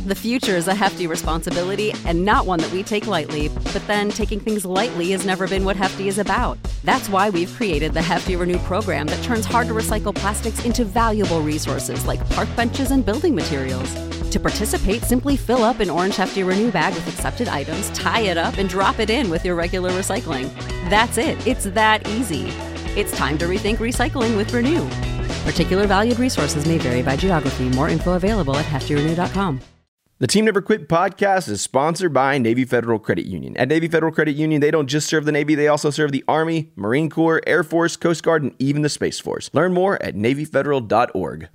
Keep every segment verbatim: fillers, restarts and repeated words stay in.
The future is a hefty responsibility and not one that we take lightly, but then taking things lightly has never been what Hefty is about. That's why we've created the Hefty Renew program that turns hard-to-recycle plastics into valuable resources like park benches and building materials. To participate, simply fill up an orange Hefty Renew bag with accepted items, tie it up, and drop it in with your regular recycling. That's it. It's that easy. It's time to rethink recycling with Renew. Particular valued resources may vary by geography. More info available at hefty renew dot com. The Team Never Quit podcast is sponsored by Navy Federal Credit Union. At Navy Federal Credit Union, they don't just serve the Navy, they also serve the Army, Marine Corps, Air Force, Coast Guard, and even the Space Force. Learn more at navy federal dot org.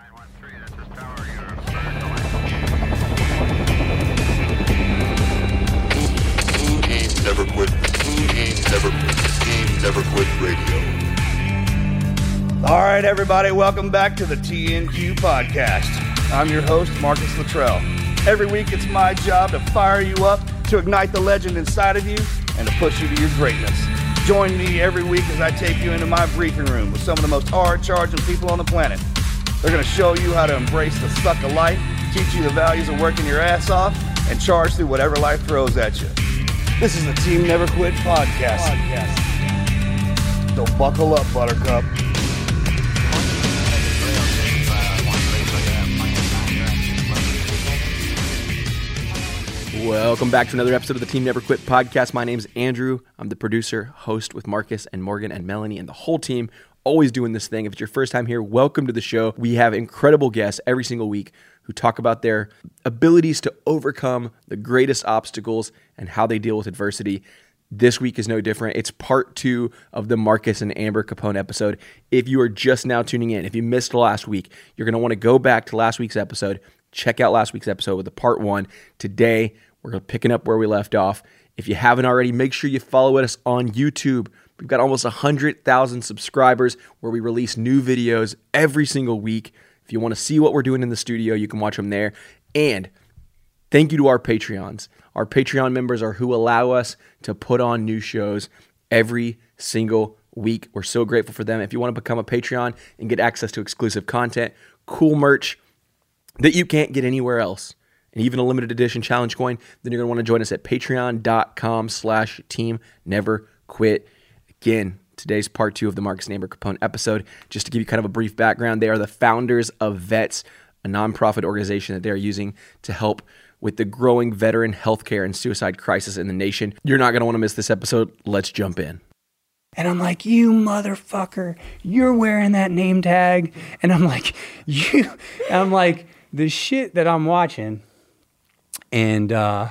Never quit. Never quit. Team Never Quit Radio. All right, everybody, welcome back to the T N Q podcast. I'm your host, Marcus Luttrell. Every week, it's my job to fire you up, to ignite the legend inside of you, and to push you to your greatness. Join me every week as I take you into my briefing room with some of the most hard-charging people on the planet. They're going to show you how to embrace the suck of life, teach you the values of working your ass off, and charge through whatever life throws at you. This is the Team Never Quit podcast. podcast. So buckle up, Buttercup. Welcome back to another episode of the Team Never Quit podcast. My name's Andrew. I'm the producer, host with Marcus and Morgan and Melanie and the whole team, always doing this thing. If it's your first time here, welcome to the show. We have incredible guests every single week who talk about their abilities to overcome the greatest obstacles and how they deal with adversity. This week is no different. It's part two of the Marcus and Amber Capone episode. If you are just now tuning in, if you missed last week, you're going to want to go back to last week's episode, check out last week's episode with the part one. Today, we're picking up where we left off. If you haven't already, make sure you follow us on YouTube. We've got almost one hundred thousand subscribers where we release new videos every single week. If you want to see what we're doing in the studio, you can watch them there. And thank you to our Patreons. Our Patreon members are who allow us to put on new shows every single week. We're so grateful for them. If you want to become a Patreon and get access to exclusive content, cool merch that you can't get anywhere else, and even a limited edition challenge coin, then you're going to want to join us at patreon.com slash team never quit. Again, today's part two of the Marcus and Amber Capone episode. Just to give you kind of a brief background, they are the founders of Vets, a nonprofit organization that they're using to help with the growing veteran healthcare and suicide crisis in the nation. You're not going to want to miss this episode. Let's jump in. And I'm like, you motherfucker, you're wearing that name tag. And I'm like, you, and I'm like, the shit that I'm watching. And, uh,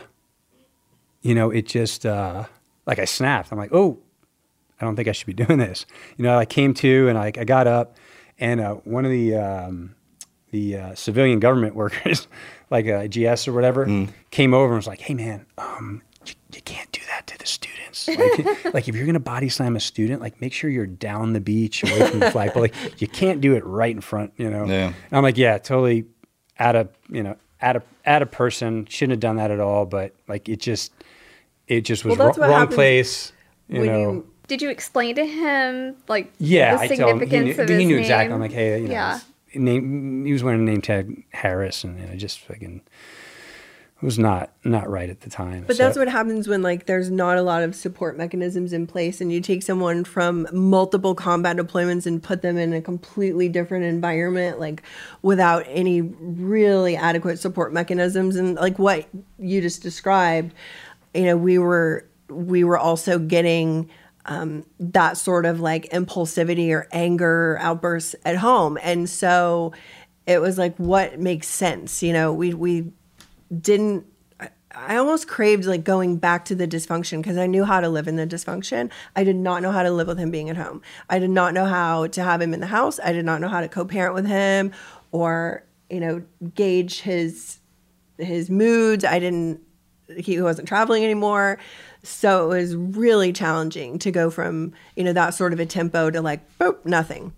you know, it just, uh, like I snapped. I'm like, oh, I don't think I should be doing this. You know, I came to and I, I got up and uh, one of the um, the uh, civilian government workers, like a G S or whatever, mm. came over and was like, hey, man, um, you, you can't do that to the students. Like, like if you're going to body slam a student, like make sure you're down the beach away from the flagpole. Like you can't do it right in front, you know. Yeah. And I'm like, yeah, totally out of, you know, at a at a person, shouldn't have done that at all, but like it just it just was well, wrong, wrong place. You know. You, did you explain to him like yeah, the significance I told him, he knew, of his he knew name? exactly. I'm like, hey, you know, yeah. name, he was wearing a name tag Harris, and you know, just fucking it was not not right at the time. But so. That's what happens when like there's not a lot of support mechanisms in place, and you take someone from multiple combat deployments and put them in a completely different environment, like without any really adequate support mechanisms. And like what you just described, you know, we were we were also getting um, that sort of like impulsivity or anger outbursts at home, and so it was like, what makes sense? You know, we we. didn't I almost craved like going back to the dysfunction because I knew how to live in the dysfunction. I did not know how to live with him being at home. I did not know how to have him in the house. I did not know how to co-parent with him or, you know, gauge his his moods. I didn't he wasn't traveling anymore. So it was really challenging to go from, you know, that sort of a tempo to like boop, nothing.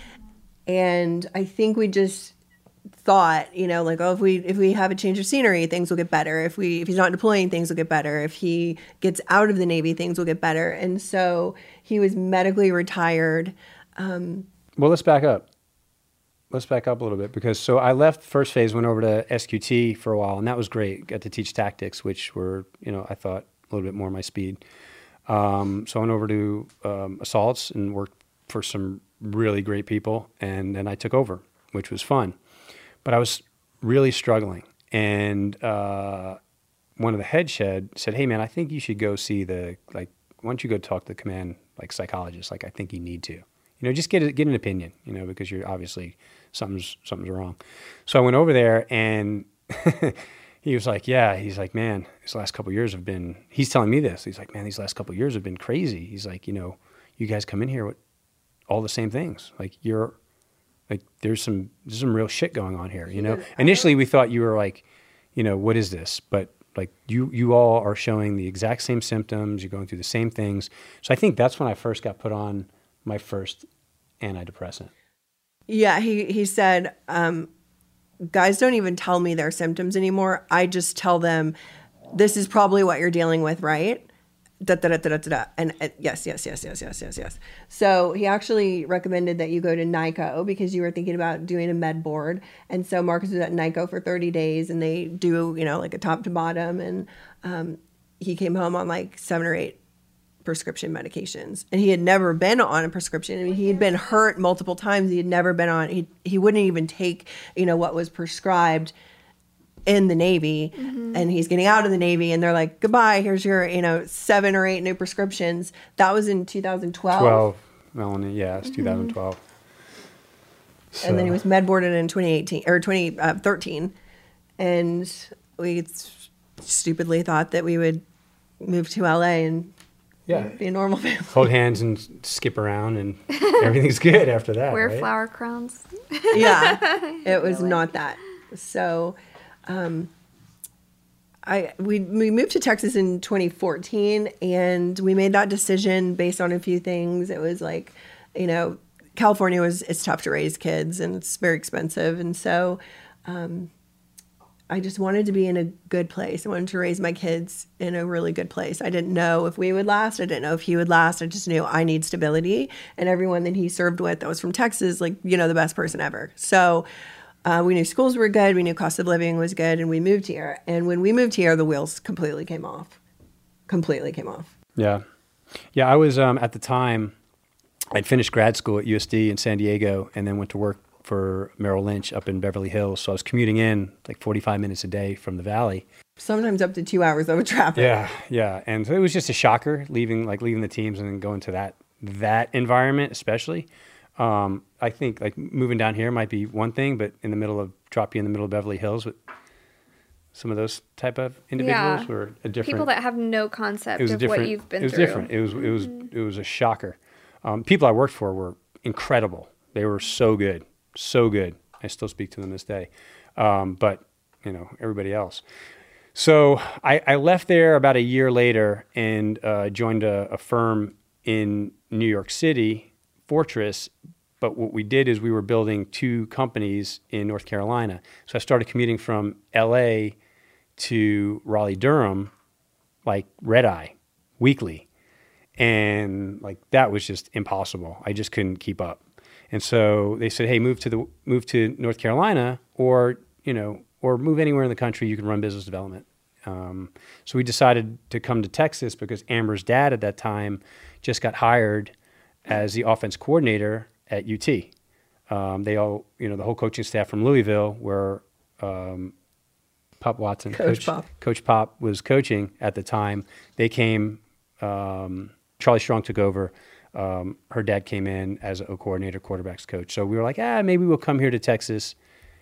And I think we just thought, you know, like, oh, if we if we have a change of scenery, things will get better. If we if he's not deploying, things will get better. If he gets out of the Navy, things will get better. And so he was medically retired. Um, well, let's back up. let's back up a little bit because so I left first phase, went over to S Q T for a while, and that was great. Got to teach tactics, which were, you know, I thought a little bit more my speed. Um, so I went over to um, assaults and worked for some really great people, and then I took over, which was fun. But I was really struggling, and uh, one of the head shed said, "Hey, man, I think you should go see the like. Why don't you go talk to the command like psychologist? Like, I think you need to." You know, just get a, get an opinion, you know, because you're obviously something's something's wrong. So I went over there and he was like, yeah, he's like, man, these last couple of years have been, he's telling me this. He's like, man, these last couple of years have been crazy. He's like, you know, you guys come in here with all the same things. Like you're like, there's some, there's some real shit going on here, you know? Initially we thought you were like, you know, what is this? But like you, you all are showing the exact same symptoms. You're going through the same things. So I think that's when I first got put on my first antidepressant. Yeah, he, he said, um, guys don't even tell me their symptoms anymore. I just tell them, this is probably what you're dealing with, right? Da, da, da, da, da, da. And uh, yes, yes, yes, yes, yes, yes, yes. So he actually recommended that you go to NICO because you were thinking about doing a med board. And so Marcus was at NICO for thirty days and they do, you know, like a top to bottom. And um, he came home on like seven or eight prescription medications, and he had never been on a prescription. I mean, he had been hurt multiple times. He had never been on, he, he wouldn't even take, you know, what was prescribed in the Navy. Mm-hmm. And he's getting out of the Navy and they're like, goodbye, here's your, you know, seven or eight new prescriptions. That was in two thousand twelve. twelve, Melanie, yeah, it's mm-hmm. twenty twelve. So. And then he was med boarded in twenty eighteen or twenty thirteen. And we stupidly thought that we would move to L A and yeah, be a normal family. Hold hands and skip around, and everything's good after that. Wear right? flower crowns. Yeah, it was not that. So, um, I we we moved to Texas in twenty fourteen, and we made that decision based on a few things. It was like, you know, California was it's tough to raise kids, and it's very expensive, and so. Um, I just wanted to be in a good place. I wanted to raise my kids in a really good place. I didn't know if we would last. I didn't know if he would last. I just knew I need stability. And everyone that he served with that was from Texas, like, you know, the best person ever. So uh, we knew schools were good. We knew cost of living was good. And we moved here. And when we moved here, the wheels completely came off. Completely came off. Yeah. Yeah, I was, um, at the time, I'd finished grad school at U S D in San Diego and then went to work for Merrill Lynch up in Beverly Hills. So I was commuting in like forty-five minutes a day from the Valley. Sometimes up to two hours of traffic. Yeah, yeah. And so it was just a shocker leaving, like leaving the teams and then going to that, that environment, especially. Um, I think like moving down here might be one thing, but in the middle of, drop you in the middle of Beverly Hills with some of those type of individuals yeah. were a different. People that have no concept of what you've been through. It was through. different. It was, it was, it was a shocker. Um, people I worked for were incredible. They were so good. So good. I still speak to them this day. Um, but, you know, everybody else. So I, I left there about a year later and uh, joined a, a firm in New York City, Fortress. But what we did is we were building two companies in North Carolina. So I started commuting from L A to Raleigh-Durham, like red eye, weekly. And like that was just impossible. I just couldn't keep up. And so they said, hey, move to the move to North Carolina, or you know, or move anywhere in the country you can run business development. Um, so we decided to come to Texas because Amber's dad at that time just got hired as the offense coordinator at U T. Um, they all, you know, the whole coaching staff from Louisville, where um, Pop Watson, Coach, Coach Pop, Coach Pop was coaching at the time. They came. Um, Charlie Strong took over. Um, her dad came in as a coordinator, quarterbacks coach. So we were like, ah, maybe we'll come here to Texas,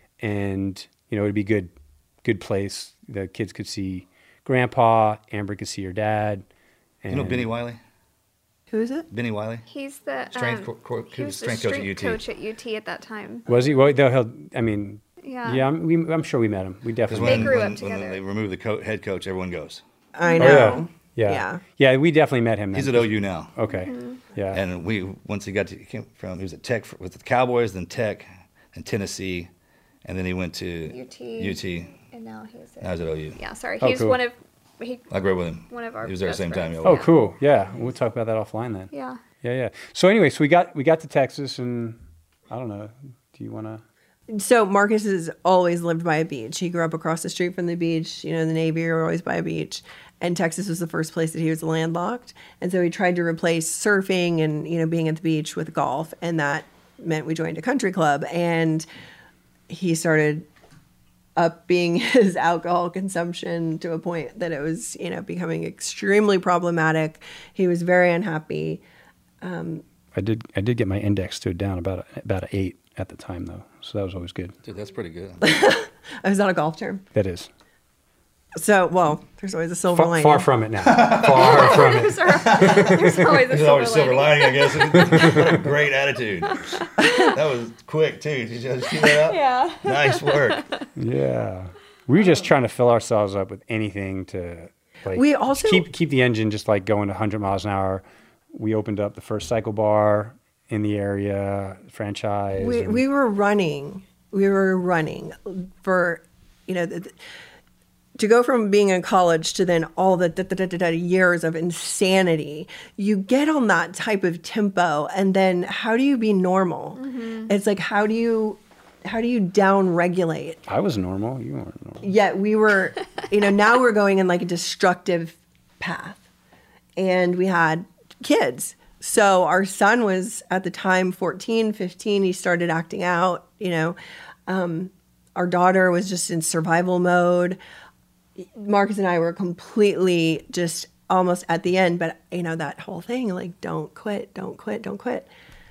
and you know, it'd be good, good place. The kids could see Grandpa. Amber could see her dad. And you know Benny Wiley? Who is it? Benny Wiley. He's the strength, um, co- co- he was strength the coach strength at U T. coach at U T at that time. Was he? Well, he'll, I mean, yeah, yeah. I'm, we, I'm sure we met him. We definitely. They when, grew when, up together. When they remove the co- head coach, everyone goes. I know. Oh, yeah. Yeah. Yeah. Yeah, we definitely met him then. He's at O U now. Okay. Mm-hmm. Yeah. And we once he got to he came from he was at Tech for, with the Cowboys, then Tech, and Tennessee, and then he went to U T. U T. And now he's at, Now he's at O U. yeah. Sorry, Oh, he's cool. one of he. I grew up with him. One of our He was there at the best same time. friends. Yeah. Oh, cool. Yeah, we'll talk about that offline then. Yeah. Yeah, yeah. So anyway, so we got we got to Texas, and I don't know. Do you want to? So Marcus has always lived by a beach. He grew up across the street from the beach. You know, the Navy were always by a beach. And Texas was the first place that he was landlocked. And so he tried to replace surfing and, you know, being at the beach with golf. And that meant we joined a country club. And he started upping his alcohol consumption to a point that it was, you know, becoming extremely problematic. He was very unhappy. Um, I did I did get my index to down about a, about an eight at the time, though. So that was always good. Dude, that's pretty good. Is that a golf term? That is. So, well, there's always a silver Far, lining. far from it now. Far from it. There's always a There's silver always a silver lining. lining, I guess. What a great attitude. That was quick, too. Did you see that up? Yeah. Nice work. Yeah. We were just trying to fill ourselves up with anything to like We also- keep keep the engine just like going one hundred miles an hour. We opened up the first cycle bar in the area, franchise. We, and- we were running. We were running for, you know, the, the, to go from being in college to then all the da, da, da, da, da, years of insanity. You get on that type of tempo, and then how do you be normal? Mm-hmm. It's like, how do you, how do you down regulate? I was normal. You weren't normal. Yet we were, you know, now we're going in like a destructive path, and we had kids. So our son was at the time fourteen, fifteen. He started acting out, you know. Um, our daughter was just in survival mode. Marcus and I were completely just almost at the end, but you know, that whole thing, like, don't quit, don't quit, don't quit.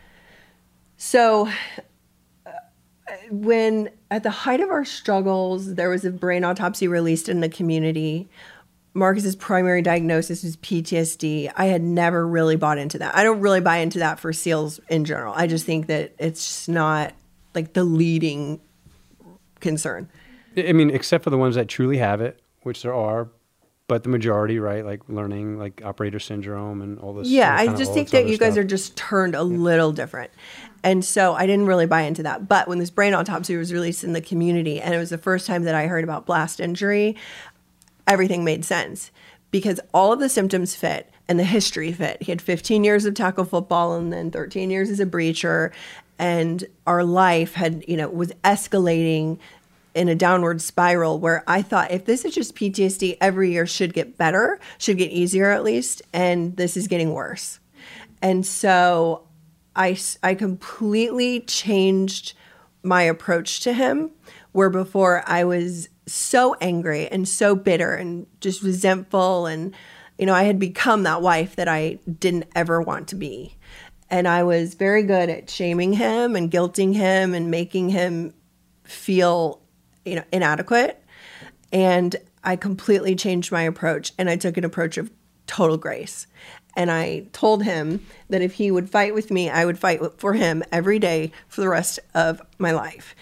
So uh, when at the height of our struggles, there was a brain autopsy released in the community. Marcus's primary diagnosis was P T S D. I had never really bought into that. I don't really buy into that for SEALs in general. I just think that it's just not like the leading concern. I mean, except for the ones that truly have it, which there are, but the majority, right? Like learning, like operator syndrome and all this. Yeah, kind I of just all think this that other you guys stuff. are just turned a little different. And so I didn't really buy into that. But when this brain autopsy was released in the community, and it was the first time that I heard about blast injury, everything made sense because all of the symptoms fit and the history fit. He had fifteen years of tackle football and then thirteen years as a breacher. And our life had, you know, was escalating in a downward spiral where I thought if this is just P T S D, every year should get better, should get easier at least. And this is getting worse. And so I, I completely changed my approach to him, where before I was so angry and so bitter and just resentful. And, you know, I had become that wife that I didn't ever want to be. And I was very good at shaming him and guilting him and making him feel, you know, inadequate. And I completely changed my approach, and I took an approach of total grace. And I told him that if he would fight with me, I would fight for him every day for the rest of my life.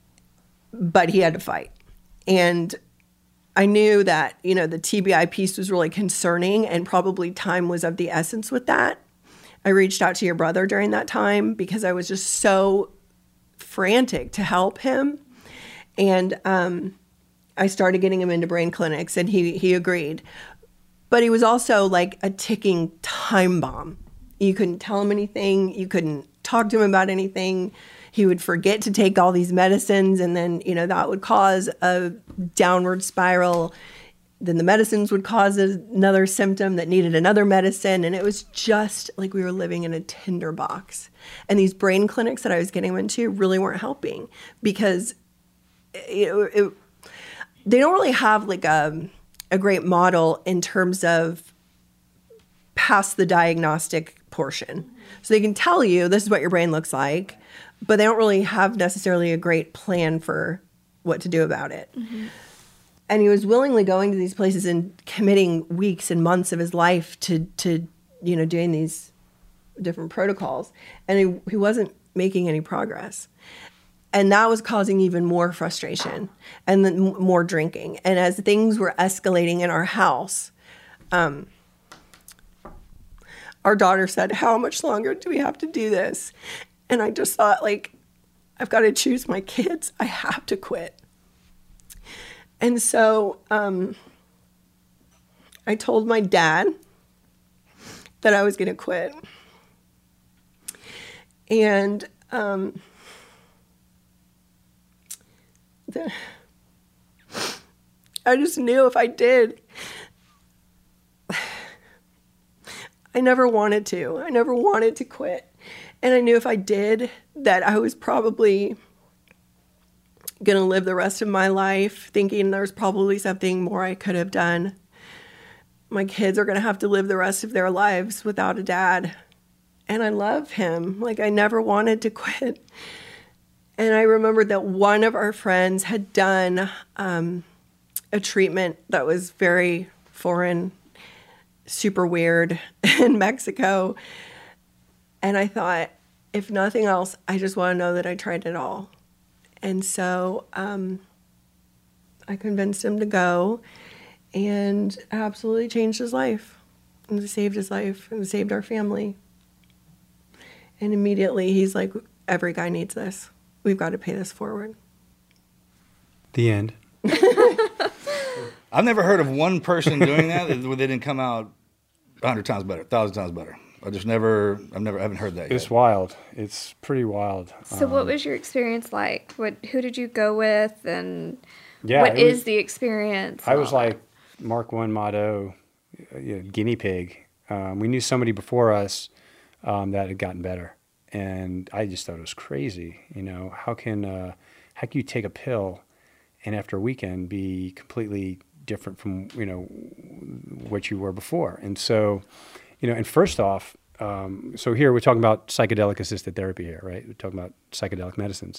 But he had to fight. And I knew that, you know, the T B I piece was really concerning, and probably time was of the essence with that. I reached out to your brother during that time because I was just so frantic to help him. And um, I started getting him into brain clinics, and he he agreed. But he was also like a ticking time bomb. You couldn't tell him anything. You couldn't talk to him about anything. He would forget to take all these medicines, and then, you know, that would cause a downward spiral. Then the medicines would cause another symptom that needed another medicine. And it was just like we were living in a tinderbox. And these brain clinics that I was getting him into really weren't helping because it, it, they don't really have like a, a great model in terms of past the diagnostic portion. So they can tell you this is what your brain looks like, but they don't really have necessarily a great plan for what to do about it. Mm-hmm. And he was willingly going to these places and committing weeks and months of his life to, to you know, doing these different protocols. And he, he wasn't making any progress. And that was causing even more frustration and then more drinking. And as things were escalating in our house, um, our daughter said, how much longer do we have to do this? And I just thought, like, I've got to choose my kids. I have to quit. And so um, I told my dad that I was going to quit. And um, I just knew if I did, I never wanted to. I never wanted to quit. And I knew if I did, that I was probably going to live the rest of my life thinking there's probably something more I could have done. My kids are going to have to live the rest of their lives without a dad. And I love him. Like, I never wanted to quit. And I remembered that one of our friends had done um, a treatment that was very foreign, super weird in Mexico. And I thought, if nothing else, I just want to know that I tried it all. And so um, I convinced him to go, and absolutely changed his life, and saved his life, and saved our family. And immediately he's like, every guy needs this. We've got to pay this forward. The end. I've never heard of one person doing that where they didn't come out a hundred times better, a thousand times better. I just never, I've never, I haven't heard that yet. It's wild. It's pretty wild. So, Um, what was your experience like? What, who did you go with, and Yeah, what it is was- the experience? I and was all that? like Mark One motto, uh, you know, guinea pig. Um, we knew somebody before us um, that had gotten better, and I just thought it was crazy. You know, how can uh, how can you take a pill and after a weekend be completely different from, you know, what you were before? And so, you know, and first off, um, so here we're talking about psychedelic assisted therapy here, right? We're talking about psychedelic medicines.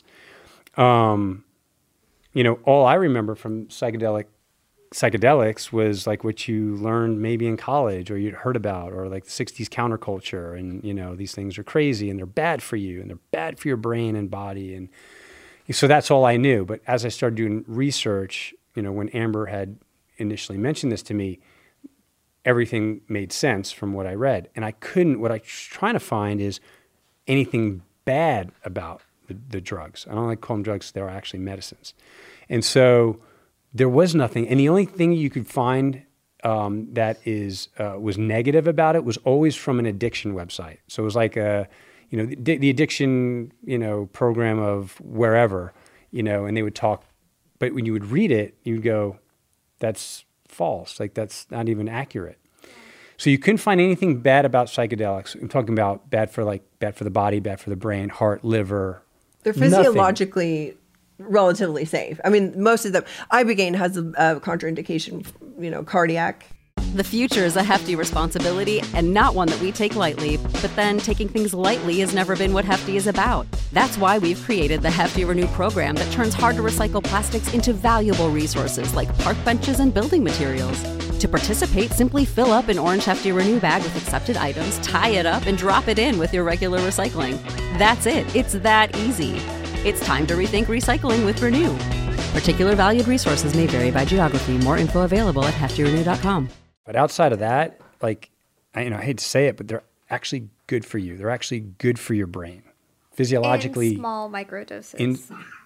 Um, you know, all I remember from psychedelic psychedelics was like what you learned maybe in college or you'd heard about, or like the sixties counterculture, and, you know, these things are crazy and they're bad for you and they're bad for your brain and body. And so that's all I knew. But as I started doing research, you know, when Amber had initially mentioned this to me, everything made sense from what I read. And I couldn't, what I was trying to find is anything bad about the, the drugs. I don't like to call them drugs, they're actually medicines. And so there was nothing. And the only thing you could find um, that is uh, was negative about it was always from an addiction website. So it was like a, you know, the, the addiction, you know, program of wherever, you know, and they would talk, but when you would read it, you'd go, that's false. Like, that's not even accurate. So you couldn't find anything bad about psychedelics. I'm talking about bad for like bad for the body, bad for the brain, heart, liver. They're nothing. physiologically relatively safe. I mean, most of them. Ibogaine has a, a contraindication, you know, cardiac. The future is a hefty responsibility and not one that we take lightly, but then taking things lightly has never been what Hefty is about. That's why we've created the Hefty Renew program that turns hard to recycle plastics into valuable resources like park benches and building materials. To participate, simply fill up an orange Hefty Renew bag with accepted items, tie it up, and drop it in with your regular recycling. That's it. It's that easy. It's time to rethink recycling with Renew. Particular valued resources may vary by geography. More info available at hefty renew dot com. But outside of that, like, I, you know, I hate to say it, but they're actually good for you. They're actually good for your brain, physiologically. in small microdoses. In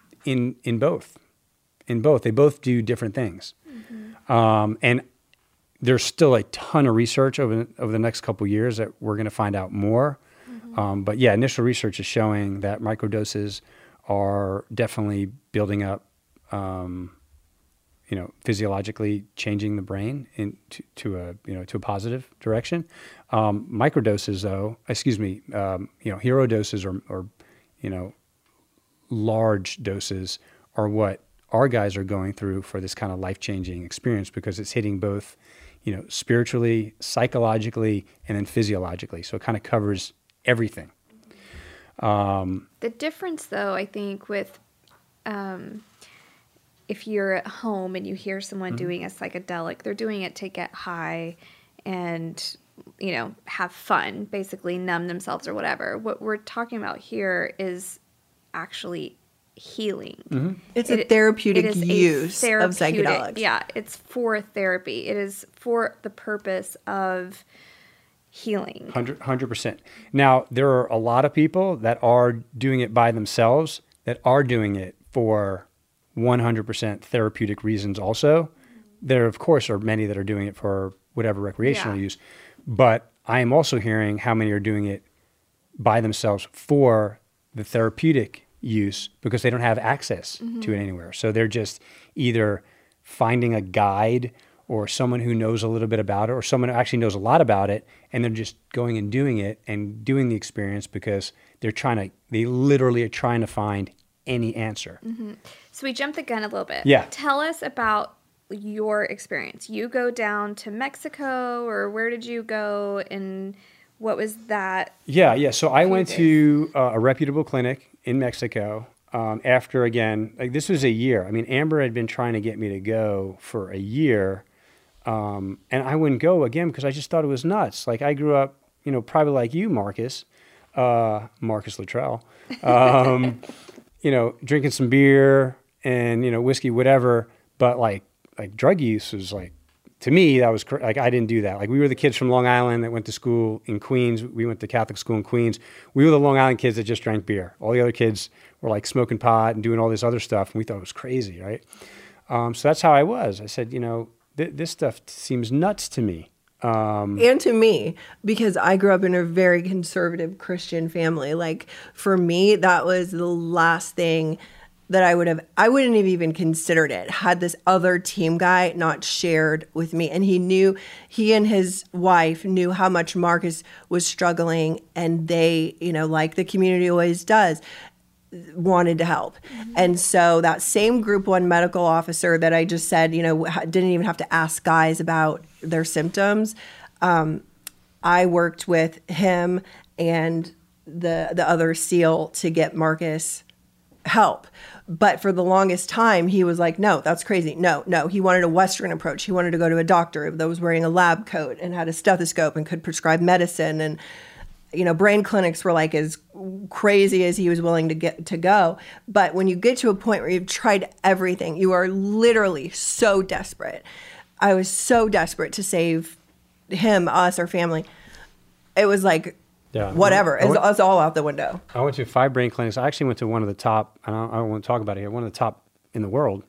in in both, in both, they both do different things, Mm-hmm. um, and there's still a ton of research over over the next couple of years that we're going to find out more. Mm-hmm. Um, but yeah, initial research is showing that microdoses are definitely building up. Um, you know, physiologically changing the brain into to a, you know, to a positive direction. Um, microdoses though, excuse me, um, you know, hero doses or, or, you know, large doses are what our guys are going through for this kind of life-changing experience, because it's hitting both, you know, spiritually, psychologically, and then physiologically. So it kind of covers everything. Um, The difference, though, I think, with um, if you're at home and you hear someone Mm-hmm. doing a psychedelic, they're doing it to get high and, you know, have fun, basically numb themselves or whatever. What we're talking about here is actually healing. Mm-hmm. It's It- a therapeutic it is a use therapeutic- of psychedelics. Yeah, it's for therapy. It is for the purpose of healing. one hundred percent. Now, there are a lot of people that are doing it by themselves that are doing it for one hundred percent therapeutic reasons also. There, of course, are many that are doing it for whatever recreational Yeah. use. But I am also hearing how many are doing it by themselves for the therapeutic use because they don't have access mm-hmm. to it anywhere. So they're just either finding a guide or someone who knows a little bit about it or someone who actually knows a lot about it, and they're just going and doing it and doing the experience because they're trying to, they literally are trying to find any answer. Mm-hmm. So we jumped the gun a little bit. Yeah. Tell us about your experience. You go down to Mexico, or where did you go, and what was that? Yeah, yeah. So I went to uh, a reputable clinic in Mexico um, after, again, like this was a year. I mean, Amber had been trying to get me to go for a year, um, and I wouldn't go again because I just thought it was nuts. Like I grew up, you know, probably like you, Marcus, uh, Marcus Luttrell, um, you know, drinking some beer and, you know, whiskey, whatever, but like, like drug use was like, to me, that was cr- like, I didn't do that. Like we were the kids from Long Island that went to school in Queens. We went to Catholic school in Queens. We were the Long Island kids that just drank beer. All the other kids were like smoking pot and doing all this other stuff. And we thought it was crazy, right? Um, so that's how I was. I said, you know, th- this stuff seems nuts to me. Um, and to me, because I grew up in a very conservative Christian family. Like for me, that was the last thing that I would have, I wouldn't have even considered it had this other team guy not shared with me. And he knew, he and his wife knew how much Marcus was struggling, and they, you know, like the community always does, wanted to help. Mm-hmm. And so that same group one medical officer that I just said, you know, didn't even have to ask guys about their symptoms. Um, I worked with him and the the other SEAL to get Marcus help. But for the longest time, he was like, no, that's crazy. No, no. He wanted a Western approach. He wanted to go to a doctor that was wearing a lab coat and had a stethoscope and could prescribe medicine. And, you know, brain clinics were like as crazy as he was willing to get to go. But when you get to a point where you've tried everything, you are literally so desperate. I was so desperate to save him, us, our family. It was like, yeah, whatever. It's, it's all out the window. I went to five brain clinics. I actually went to one of the top, I don't, I don't want to talk about it here, one of the top in the world.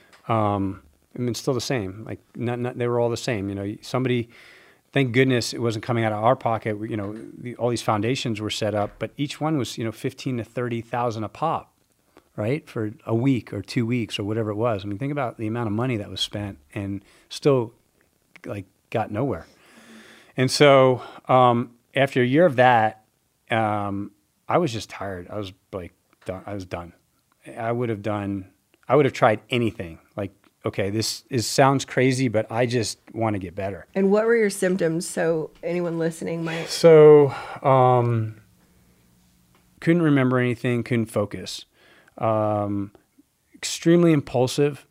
Um, I mean, it's still the same. Like, not, not, they were all the same. You know, somebody, thank goodness it wasn't coming out of our pocket. You know, the, all these foundations were set up, but each one was, you know, fifteen to thirty thousand a pop, right? For a week or two weeks or whatever it was. I mean, think about the amount of money that was spent and still, like, got nowhere. And so, um, after a year of that, um, I was just tired. I was like, done. I was done. I would have done, I would have tried anything. Like, okay, this is sounds crazy, but I just want to get better. And what were your symptoms? So anyone listening might. So, um, couldn't remember anything, couldn't focus. Um, extremely impulsive.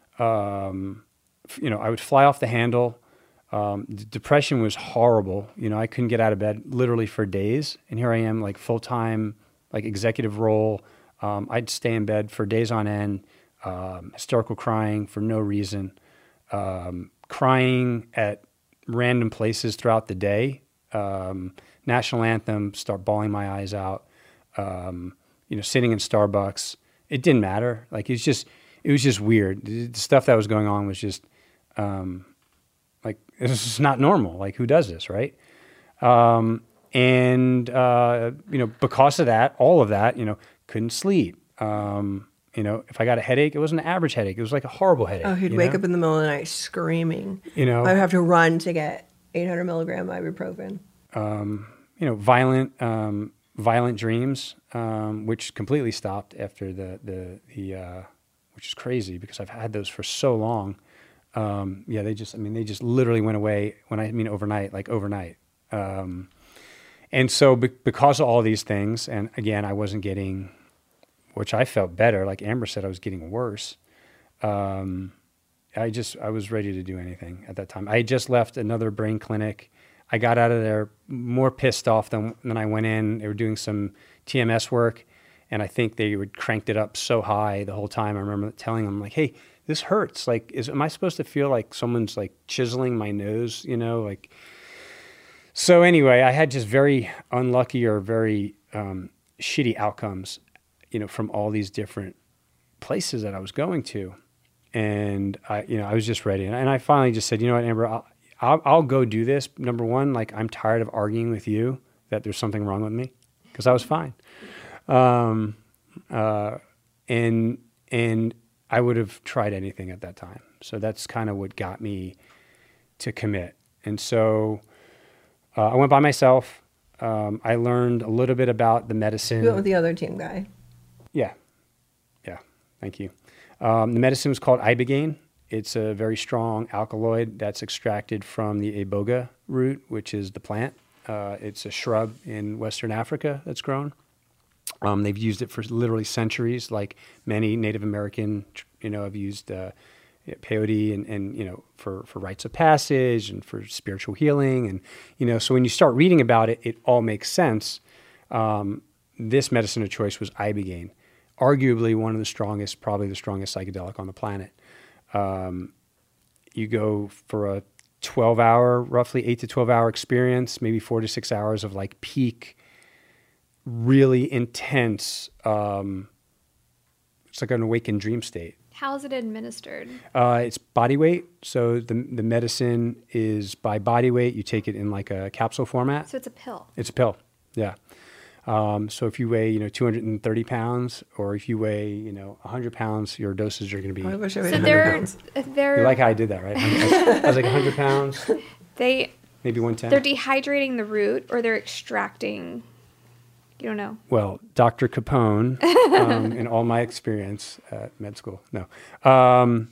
Um, you know, I would fly off the handle. Um, the depression was horrible. You know, I couldn't get out of bed literally for days. And here I am, like full-time, like executive role. Um, I'd stay in bed for days on end, um, hysterical crying for no reason, um, crying at random places throughout the day. Um, national anthem, start bawling my eyes out. Um, you know, sitting in Starbucks. It didn't matter. Like, it was just, it was just weird. The stuff that was going on was just, um, like, this is not normal. Like, who does this, right? Um, and, uh, you know, because of that, all of that, you know, couldn't sleep. Um, you know, if I got a headache, it wasn't an average headache. It was like a horrible headache. Oh, he'd you wake know? up in the middle of the night screaming. You know, I'd have to run to get eight hundred milligram ibuprofen. Um, you know, violent, um, violent dreams, um, which completely stopped after the, the, the, uh, which is crazy because I've had those for so long. Um, yeah, they just, I mean, they just literally went away when I mean overnight, like overnight. Um, and so be- because of all these things, and again, I wasn't getting, which I felt better, like Amber said, I was getting worse. Um, I just, I was ready to do anything at that time. I had just left another brain clinic. I got out of there more pissed off than, than I went in. They were doing some T M S work, and I think they would cranked it up so high the whole time. I remember telling them, like, hey, this hurts. Like, is, am I supposed to feel like someone's like chiseling my nose, you know, like, so anyway, I had just very unlucky or very um, shitty outcomes, you know, from all these different places that I was going to. And I, you know, I was just ready. And, and I finally just said, you know what, Amber, I'll, I'll, I'll go do this. Number one, like, I'm tired of arguing with you that there's something wrong with me, because I was fine. Um, uh, and and I would have tried anything at that time. So that's kind of what got me to commit. And so uh, I went by myself. Um, I learned a little bit about the medicine. You went with the other team guy. Yeah, yeah. Thank you. Um, the medicine was called Ibogaine. It's a very strong alkaloid that's extracted from the iboga root, which is the plant. Uh, it's a shrub in Western Africa that's grown. Um, they've used it for literally centuries, like many Native American, you know, have used uh, peyote and, and, you know, for, for rites of passage and for spiritual healing. And, you know, so when you start reading about it, it all makes sense. Um, this medicine of choice was Ibogaine, arguably one of the strongest, probably the strongest psychedelic on the planet. Um, you go for a twelve hour, roughly eight to twelve hour experience, maybe four to six hours of like peak, really intense. Um, it's like an awakened dream state. How is it administered? Uh, it's body weight. So the the medicine is by body weight. You take it in like a capsule format. So it's a pill. It's a pill. Yeah. Um, so if you weigh, you know, two hundred thirty pounds, or if you weigh, you know, one hundred pounds, your doses are going to be. I wish I weighed So one hundred they're pounds. they're You like how I did that, right? I was, I was like one hundred pounds, they maybe one ten. they're dehydrating the root or they're extracting. You don't know. Well, Doctor Capone, um, in all my experience at med school, no, um,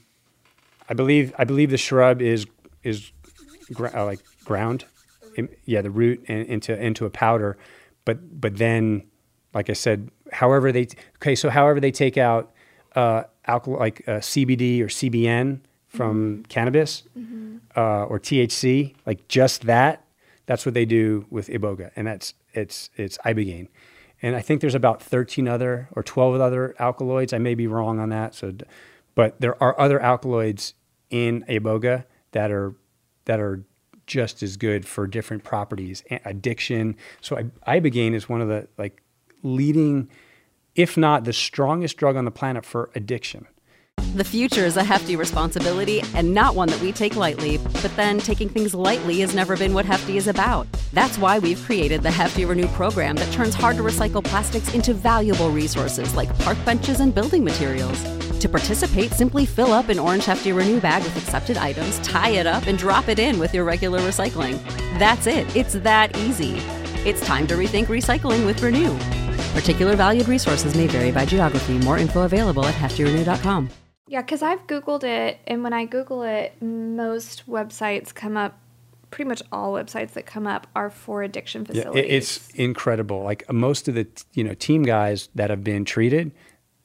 I believe I believe the shrub is is gr- uh, like ground, in, yeah, the root in, into into a powder, but but then, like I said, however they t- okay, so however they take out uh, alcohol like uh, C B D or C B N from mm-hmm. cannabis mm-hmm. Uh, or T H C, like just that, that's what they do with iboga, and that's it's it's Ibogaine. And I think there's about thirteen other or twelve other alkaloids. I may be wrong on that. So, but there are other alkaloids in iboga that are that are just as good for different properties, addiction. So Ibogaine is one of the like leading, if not the strongest drug on the planet for addiction. The future is a hefty responsibility and not one that we take lightly, but then taking things lightly has never been what Hefty is about. That's why we've created the Hefty Renew program that turns hard to recycle plastics into valuable resources like park benches and building materials. To participate, simply fill up an orange Hefty Renew bag with accepted items, tie it up, and drop it in with your regular recycling. That's it. It's that easy. It's time to rethink recycling with Renew. Particular valued resources may vary by geography. More info available at hefty renew dot com. Yeah, because I've Googled it, and when I Google it, most websites come up, pretty much all websites that come up are for addiction facilities. Yeah, it, it's incredible. Like most of the you know team guys that have been treated,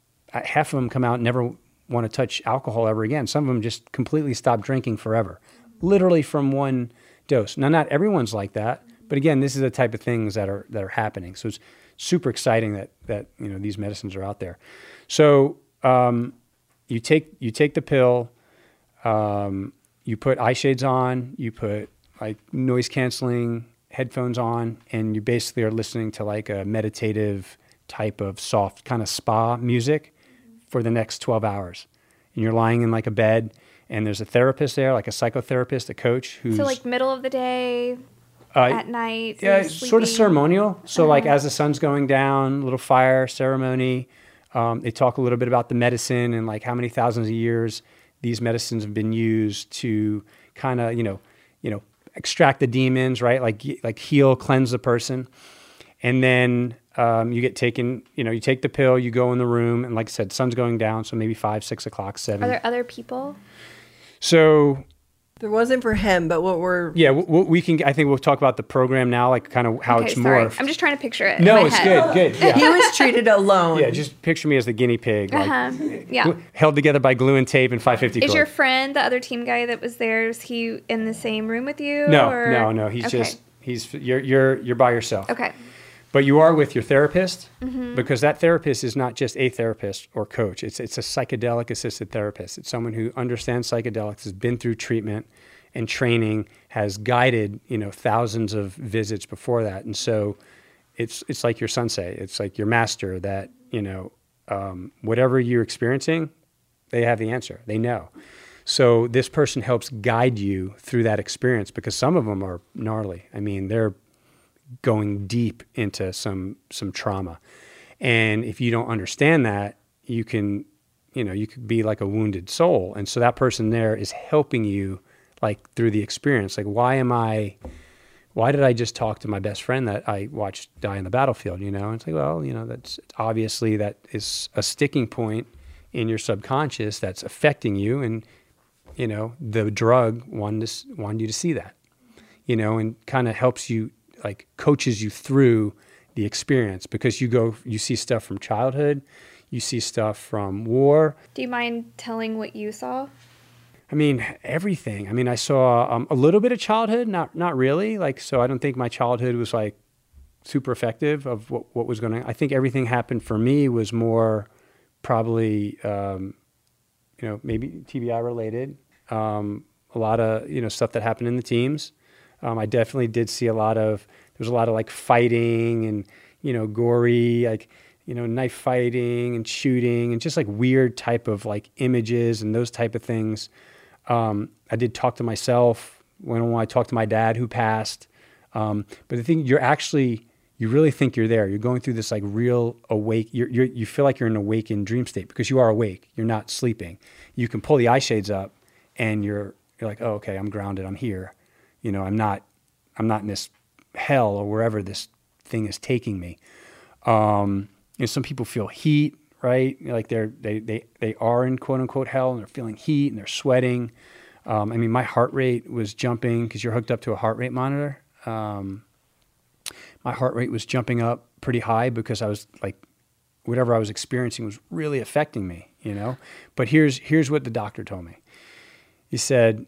half of them come out and never want to touch alcohol ever again. Some of them just completely stop drinking forever, literally from one dose. Now, not everyone's like that, but again, this is the type of things that are that are happening. So it's super exciting that that you know these medicines are out there. So. Um, You take you take the pill, um, you put eye shades on, you put like noise canceling headphones on, and you basically are listening to like a meditative type of soft kind of spa music for the next twelve hours. And you're lying in like a bed, and there's a therapist there, like a psychotherapist, a coach who's so like middle of the day, uh, at night. Yeah, it's sort of ceremonial. So uh-huh. like as the sun's going down, a little fire ceremony. Um, they talk a little bit about the medicine and like how many thousands of years these medicines have been used to kind of, you know, you know, extract the demons, right? Like, like heal, cleanse the person. And then um, you get taken, you know, you take the pill, you go in the room, and like I said, sun's going down, so maybe five, six o'clock, seven. Are there other people? So there wasn't for him, but what we're yeah, we, we can. I think we'll talk about the program now, like kind of how okay, it's sorry. morphed. I'm just trying to picture it. No, in my it's head. good, good. Yeah. he was treated alone. Yeah, just picture me as the guinea pig, like Uh-huh. Yeah. gl- held together by glue and tape and five fifty. Is cord. your friend, the other team guy that was there, is he in the same room with you? No, or? no, no. He's Okay. just he's you're you're you're by yourself. Okay. But you are with your therapist Mm-hmm. because that therapist is not just a therapist or coach. It's it's a psychedelic assisted therapist. It's someone who understands psychedelics, has been through treatment and training, has guided, you know, thousands of visits before that. And so it's it's like your sensei. It's like your master that, you know, um, whatever you're experiencing, they have the answer. They know. So this person helps guide you through that experience because some of them are gnarly. I mean, they're going deep into some some trauma. And if you don't understand that, you can, you know, you could be like a wounded soul. And so that person there is helping you like through the experience. Like, why am I, why did I just talk to my best friend that I watched die on the battlefield? You know, and it's like, well, you know, that's obviously that is a sticking point in your subconscious that's affecting you. And, you know, the drug wanted, to, wanted you to see that, you know, and kind of helps you, like coaches you through the experience, because you go, you see stuff from childhood, you see stuff from war. Do you mind telling what you saw? I mean, everything. I mean, I saw um, a little bit of childhood, not not really. Like, so I don't think my childhood was like super effective of what, what was going to, I think everything happened for me was more probably, um, you know, maybe T B I related. Um, a lot of, you know, stuff that happened in the teams. Um, I definitely did see a lot of, there was a lot of like fighting and, you know, gory, like, you know, knife fighting and shooting and just like weird type of like images and those type of things. Um, I did talk to myself when, when I talked to my dad who passed. Um, but the thing, you're actually, you really think you're there. You're going through this like real awake, you're, you're, you feel like you're in an awakened dream state because you are awake. You're not sleeping. You can pull the eye shades up and you're, you're like, oh, okay, I'm grounded. I'm here. You know, I'm not, I'm not in this hell or wherever this thing is taking me. Um, you know, some people feel heat, right? Like they're, they, they, they are in quote unquote hell and they're feeling heat and they're sweating. Um, I mean, my heart rate was jumping because you're hooked up to a heart rate monitor. Um, my heart rate was jumping up pretty high because I was like, whatever I was experiencing was really affecting me, you know? But here's, here's what the doctor told me. He said,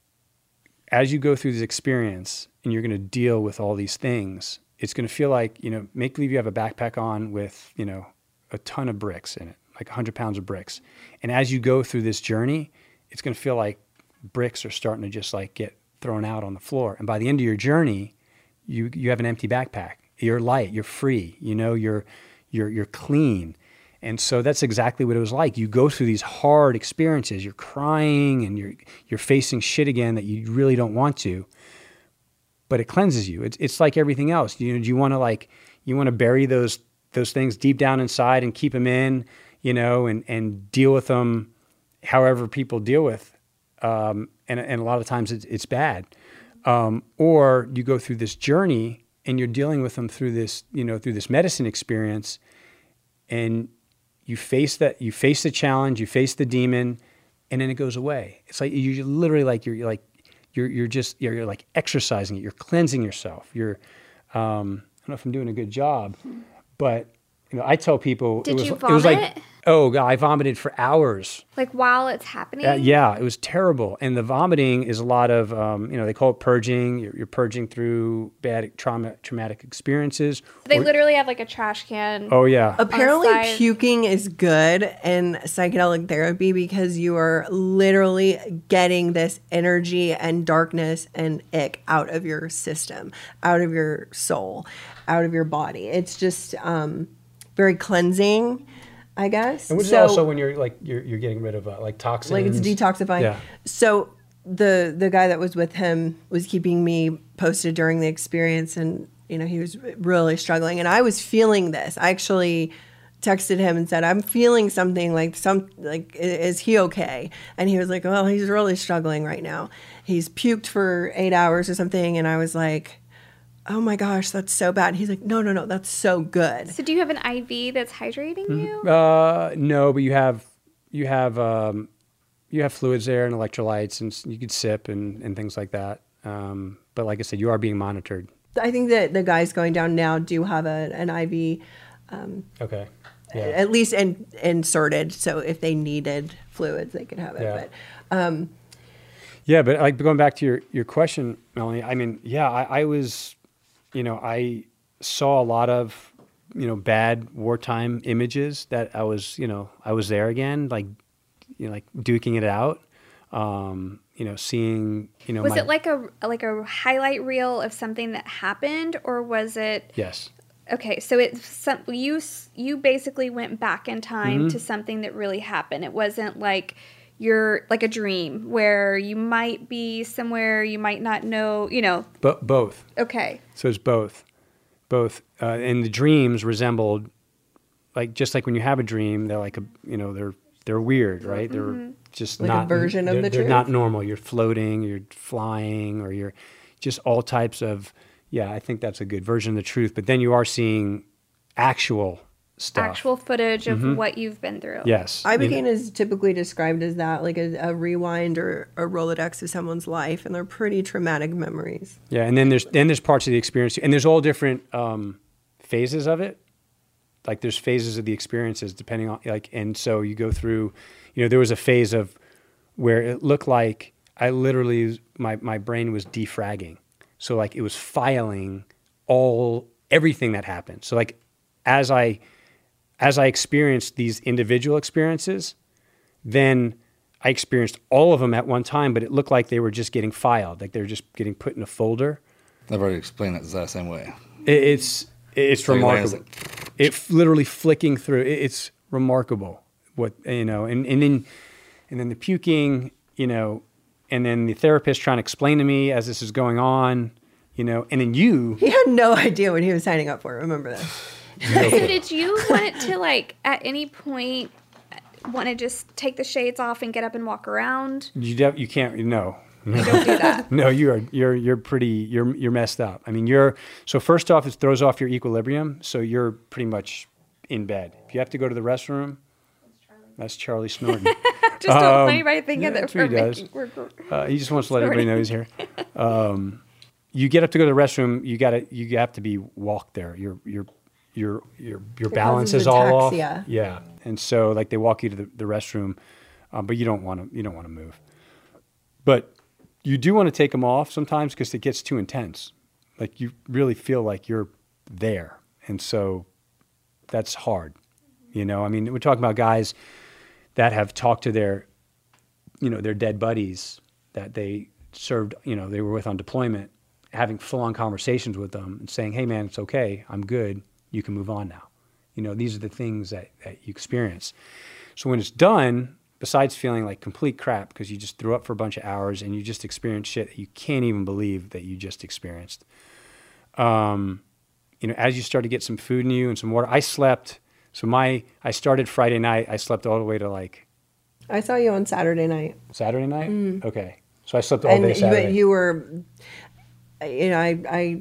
as you go through this experience and you're going to deal with all these things, it's going to feel like, you know, make believe you have a backpack on with, you know, a ton of bricks in it, like one hundred pounds of bricks. And as you go through this journey, it's going to feel like bricks are starting to just like get thrown out on the floor. And by the end of your journey, you you have an empty backpack. You're light, you're free, you know, you're you're you're clean. And so that's exactly what it was like. You go through these hard experiences, you're crying and you're you're facing shit again that you really don't want to, but it cleanses you. It's it's like everything else. You know, do you want to like you want to bury those those things deep down inside and keep them in, you know, and and deal with them however people deal with, um, and and a lot of times it's it's bad. Um, or you go through this journey and you're dealing with them through this, you know, through this medicine experience, and you face that, you face the challenge, you face the demon, and then it goes away. It's like you literally like you're, you're like you're you're just you're, you're like exercising it. You're cleansing yourself. You're um, I don't know if I'm doing a good job, but you know, I tell people Did it was you it was like vomit? oh god, I vomited for hours. Like while it's happening? Uh, yeah, it was terrible. And the vomiting is a lot of, um, you know, they call it purging. You're, you're purging through bad trauma, traumatic experiences. They Or- literally have like a trash can. Oh yeah. Apparently, side. puking is good in psychedelic therapy because you are literally getting this energy and darkness and ick out of your system, out of your soul, out of your body. It's just um, very cleansing, I guess. And which So- is also when you're like you're you're getting rid of uh, like toxins. like it's detoxifying. Yeah. So the the guy that was with him was keeping me posted during the experience, and you know he was really struggling, and I was feeling this. I actually texted him and said, "I'm feeling something like some like i- is he okay?" And he was like, "Well, he's really struggling right now. He's puked for eight hours or something," and I was like, "Oh my gosh, that's so bad." He's like, "No, no, no, that's so good." So do you have an I V that's hydrating you? Uh, no, but you have you have um, you have fluids there and electrolytes, and s- you could sip and, and things like that. Um, but like I said, you are being monitored. I think that the guys going down now do have a, an I V Okay. Yeah. at least in, inserted, so if they needed fluids, they could have it. Yeah. But Yeah, but like going back to your, your question, Melanie, I mean, yeah, I, I was, you know, I saw a lot of, you know, bad wartime images that I was, you know, I was there again, like, you know, like duking it out, um, you know, seeing, you know, Was my- it like a like a highlight reel of something that happened, or was it yes. okay? So it some you s- you basically went back in time Mm-hmm. to something that really happened. It wasn't like you're like a dream where you might be somewhere you might not know. You know. But both. Okay. So it's both, both, uh, and the dreams resembled like just like when you have a dream, they're like a you know they're they're weird, right? Mm-hmm. They're just Like a not version of they're, the they're truth? not normal. You're floating, you're flying, or you're just all types of yeah. I think that's a good version of the truth. But then you are seeing actual stuff. Actual footage of Mhm. what you've been through. Yes. Ibogaine is typically described as that, like a, a rewind or a Rolodex of someone's life, and they're pretty traumatic memories. Yeah, and then there's then there's parts of the experience, and there's all different um, phases of it. Like there's phases of the experiences depending on like, and so you go through. You know, there was a phase of where it looked like I literally my my brain was defragging, so like it was filing all everything that happened. So like as I as I experienced these individual experiences, then I experienced all of them at one time, but it looked like they were just getting filed, like they were just getting put in a folder. I've already explained it the exact same way. It, it's it's So you remarkable. lands It f- literally flicking through. It, it's remarkable what you know, and and then and then the puking, you know, and then the therapist trying to explain to me as this is going on, you know, and then you. He had no idea what he was signing up for. Remember that. So did you want to like at any point want to just take the shades off and get up and walk around? You def- you can't no. You don't do that. No, you are you're you're pretty you're you're messed up. I mean, you're so first off, it throws off your equilibrium, so you're pretty much in bed. If you have to go to the restroom, that's Charlie snorting. Just don't Um, want anybody thinking yeah, that that's what we're he does. making. We're, we're- Uh, he just wants to let everybody know he's here. Um, you get up to go to the restroom. You got to you have to be walked there. Your your your your your balance causes is all ataxia. off. Yeah, and so like they walk you to the, the restroom, um, but you don't want to you don't want to move. But you do want to take them off sometimes because it gets too intense. Like you really feel like you're there, and so that's hard. You know, I mean, we're talking about guys that have talked to their, you know, their dead buddies that they served, you know, they were with on deployment, having full-on conversations with them and saying, hey, man, it's okay. I'm good. You can move on now. You know, these are the things that, that you experience. So when it's done, besides feeling like complete crap because you just threw up for a bunch of hours and you just experienced shit that you can't even believe that you just experienced. Um, you know, as you start to get some food in you and some water, I slept. So my, I started Friday night. I slept all the way to like I saw you on Saturday night. Saturday night. Okay. So I slept all And day you, Saturday. you were, you know, I, I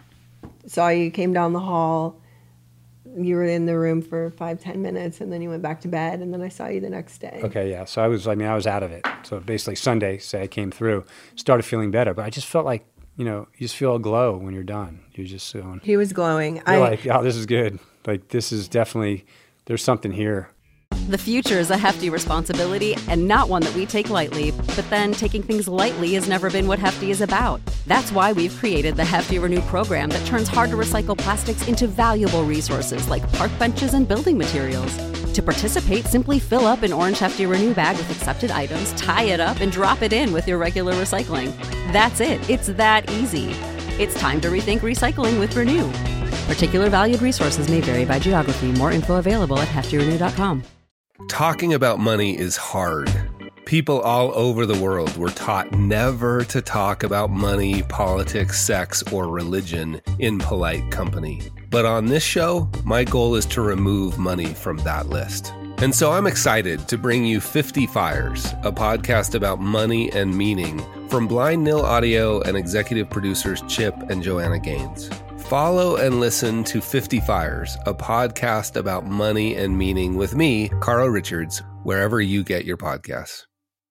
saw you came down the hall. You were in the room for five, ten minutes, and then you went back to bed, and then I saw you the next day. Okay, yeah. So I was, I mean, I was out of it. So basically Sunday, say I came through, started feeling better, but I just felt like, you know, you just feel a glow when you're done. You're just going, He was glowing. you're I, like, oh, this is good. Like, this is definitely, there's something here. The future is a hefty responsibility and not one that we take lightly, but then taking things lightly has never been what Hefty is about. That's why we've created the Hefty Renew program that turns hard-to-recycle plastics into valuable resources like park benches and building materials. To participate, simply fill up an orange Hefty Renew bag with accepted items, tie it up, and drop it in with your regular recycling. That's it. It's that easy. It's time to rethink recycling with Renew. Particular valued resources may vary by geography. More info available at hefty renew dot com. Talking about money is hard. People all over the world were taught never to talk about money, politics, sex, or religion in polite company. But on this show, my goal is to remove money from that list. And so I'm excited to bring you fifty Fires, a podcast about money and meaning from Blind Nil Audio and executive producers Chip and Joanna Gaines. Follow and listen to fifty Fires, a podcast about money and meaning with me, Carl Richards, wherever you get your podcasts.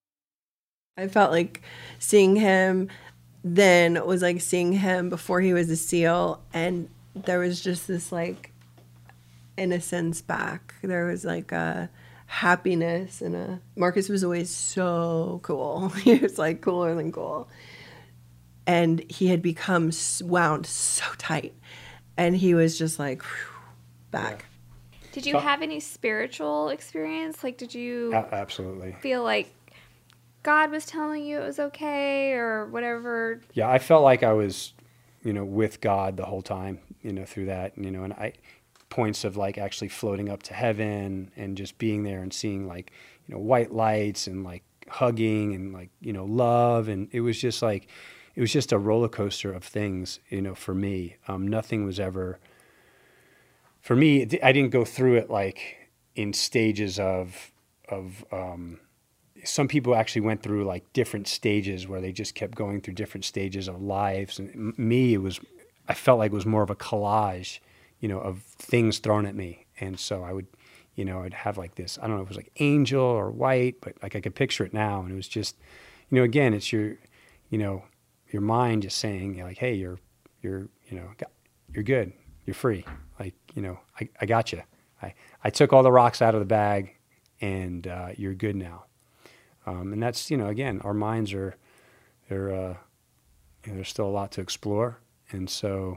I felt like seeing him then was like seeing him before he was a SEAL, and there was just this like innocence back. There was like a happiness, and a Marcus was always so cool. He was like cooler than cool. And he had become wound so tight, and he was just like whew, back. Did you have any spiritual experience? Like, did you A- absolutely. feel like God was telling you it was okay or whatever? Yeah, I felt like I was, you know, with God the whole time, you know, through that, you know, and I points of like actually floating up to heaven and just being there and seeing like, you know, white lights and like hugging and like, you know, love. And it was just like, it was just a roller coaster of things, you know, for me. Um, nothing was ever, for me, I didn't go through it like in stages of, of, um, some people actually went through like different stages where they just kept going through different stages of lives. And me, it was, I felt like it was more of a collage, you know, of things thrown at me. And so I would, you know, I'd have like this, I don't know if it was like angel or white, but like I could picture it now. And it was just, you know, again, it's your, you know, your mind just saying, you know, like, hey, you're, you're, you know, you're good. You're free. Like, you know, I, I got you. I, I took all the rocks out of the bag and uh, you're good now. Um, and that's, you know, again, our minds are, they're, uh, you know, there's still a lot to explore. And so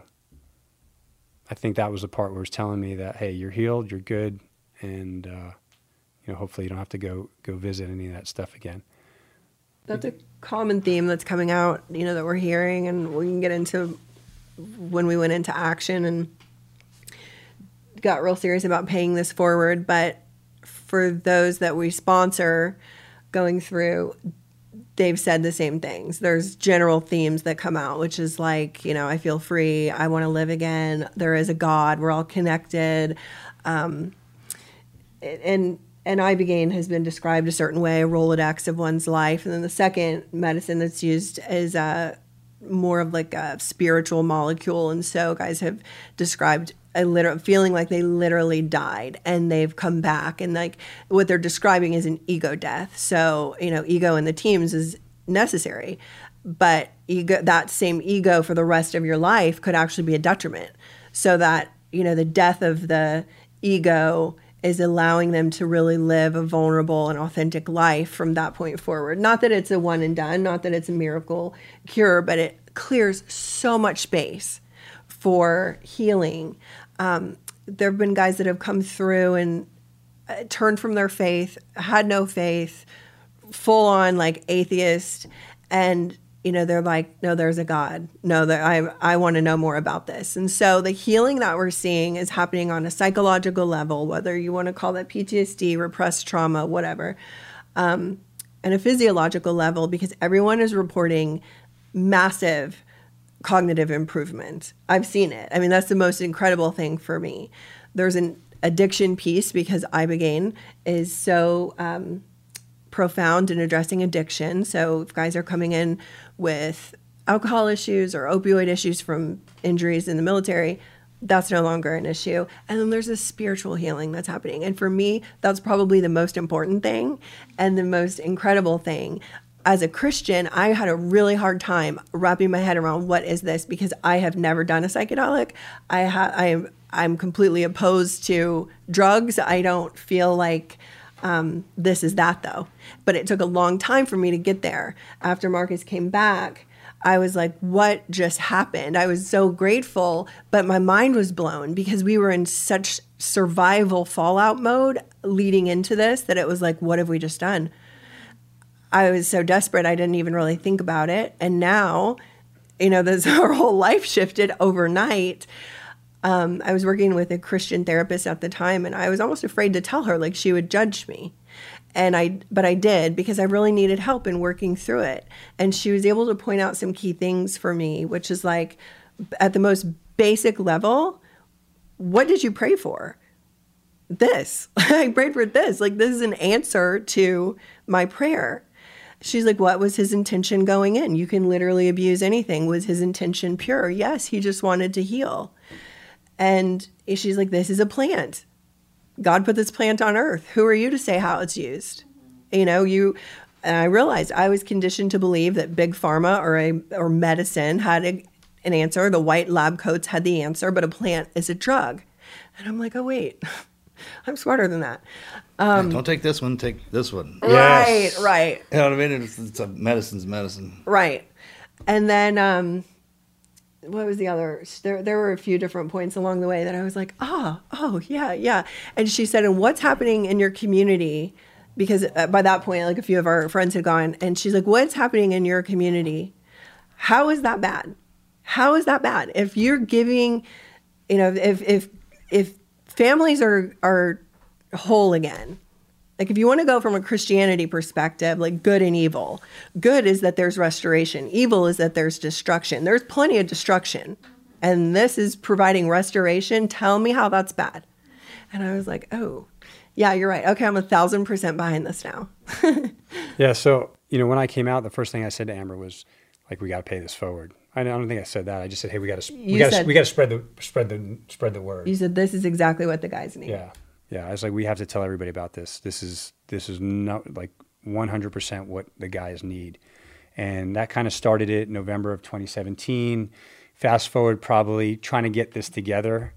I think that was the part where it was telling me that, hey, you're healed, you're good. And, uh, you know, hopefully you don't have to go, go visit any of that stuff again. That's a common theme that's coming out, you know, that we're hearing, and we can get into when we went into action and got real serious about paying this forward. But for those that we sponsor going through, they've said the same things. There's general themes that come out, which is like, you know, I feel free. I want to live again. There is a God. We're all connected. Um, and and Ibogaine has been described a certain way, a Rolodex of one's life. And then the second medicine that's used is uh, more of like a spiritual molecule. And so guys have described a literal feeling like they literally died and they've come back. And like what they're describing is an ego death. So, you know, ego in the teams is necessary, but ego, that same ego for the rest of your life could actually be a detriment. So that, you know, the death of the ego is allowing them to really live a vulnerable and authentic life from that point forward. Not that it's a one and done, not that it's a miracle cure, but it clears so much space for healing. Um, there have been guys that have come through and uh, turned from their faith, had no faith, full on like atheist, and you know, they're like, no, there's a God. No, that I I want to know more about this. And so the healing that we're seeing is happening on a psychological level, whether you want to call that P T S D, repressed trauma, whatever, um, and a physiological level, because everyone is reporting massive cognitive improvement. I've seen it. I mean, that's the most incredible thing for me. There's an addiction piece because Ibogaine is so um, profound in addressing addiction. So if guys are coming in with alcohol issues or opioid issues from injuries in the military, that's no longer an issue. And then there's a spiritual healing that's happening. And for me, that's probably the most important thing and the most incredible thing. As a Christian, I had a really hard time wrapping my head around what is this, because I have never done a psychedelic. I ha- I am I'm completely opposed to drugs. I don't feel like um, this is that though. But it took a long time for me to get there. After Marcus came back, I was like, what just happened? I was so grateful, but my mind was blown because we were in such survival fallout mode leading into this that it was like, what have we just done? I was so desperate, I didn't even really think about it. And now, you know, this our whole life shifted overnight. Um, I was working with a Christian therapist at the time, and I was almost afraid to tell her, like she would judge me. And I, but I did, because I really needed help in working through it. And she was able to point out some key things for me, which is like, at the most basic level, what did you pray for? This. I prayed for this. Like, this is an answer to my prayer. She's like, what was his intention going in? You can literally abuse anything. Was his intention pure? Yes, he just wanted to heal. And she's like, this is a plant. God put this plant on earth. Who are you to say how it's used? You know, you, and I realized I was conditioned to believe that big pharma or a or medicine had a, an answer. The white lab coats had the answer, but a plant is a drug. And I'm like, oh, wait, I'm smarter than that. Um, Don't take this one, take this one. Right, Yes. right. You know what I mean? It's, it's a medicine's medicine. Right. And then, um, what was the other? There, there were a few different points along the way that I was like, oh, oh, yeah, yeah. And she said, and what's happening in your community? Because by that point, like a few of our friends had gone, and she's like, what's happening in your community? How is that bad? How is that bad? If you're giving, you know, if if if families are are whole again, like if you want to go from a Christianity perspective, like good and evil, good is that there's restoration. Evil is that there's destruction. There's plenty of destruction and this is providing restoration. Tell me how that's bad. And I was like, oh, yeah, you're right. Okay, I'm a thousand percent behind this now. Yeah, so, you know, when I came out, the first thing I said to Amber was, like, we got to pay this forward. I don't think I said that. I just said, hey, we got to we got to we got to spread the spread the spread the word. You said this is exactly what the guys need. Yeah, yeah. I was like, we have to tell everybody about this. This is this is not like one hundred percent what the guys need, and that kind of started it in November of twenty seventeen. Fast forward, probably trying to get this together.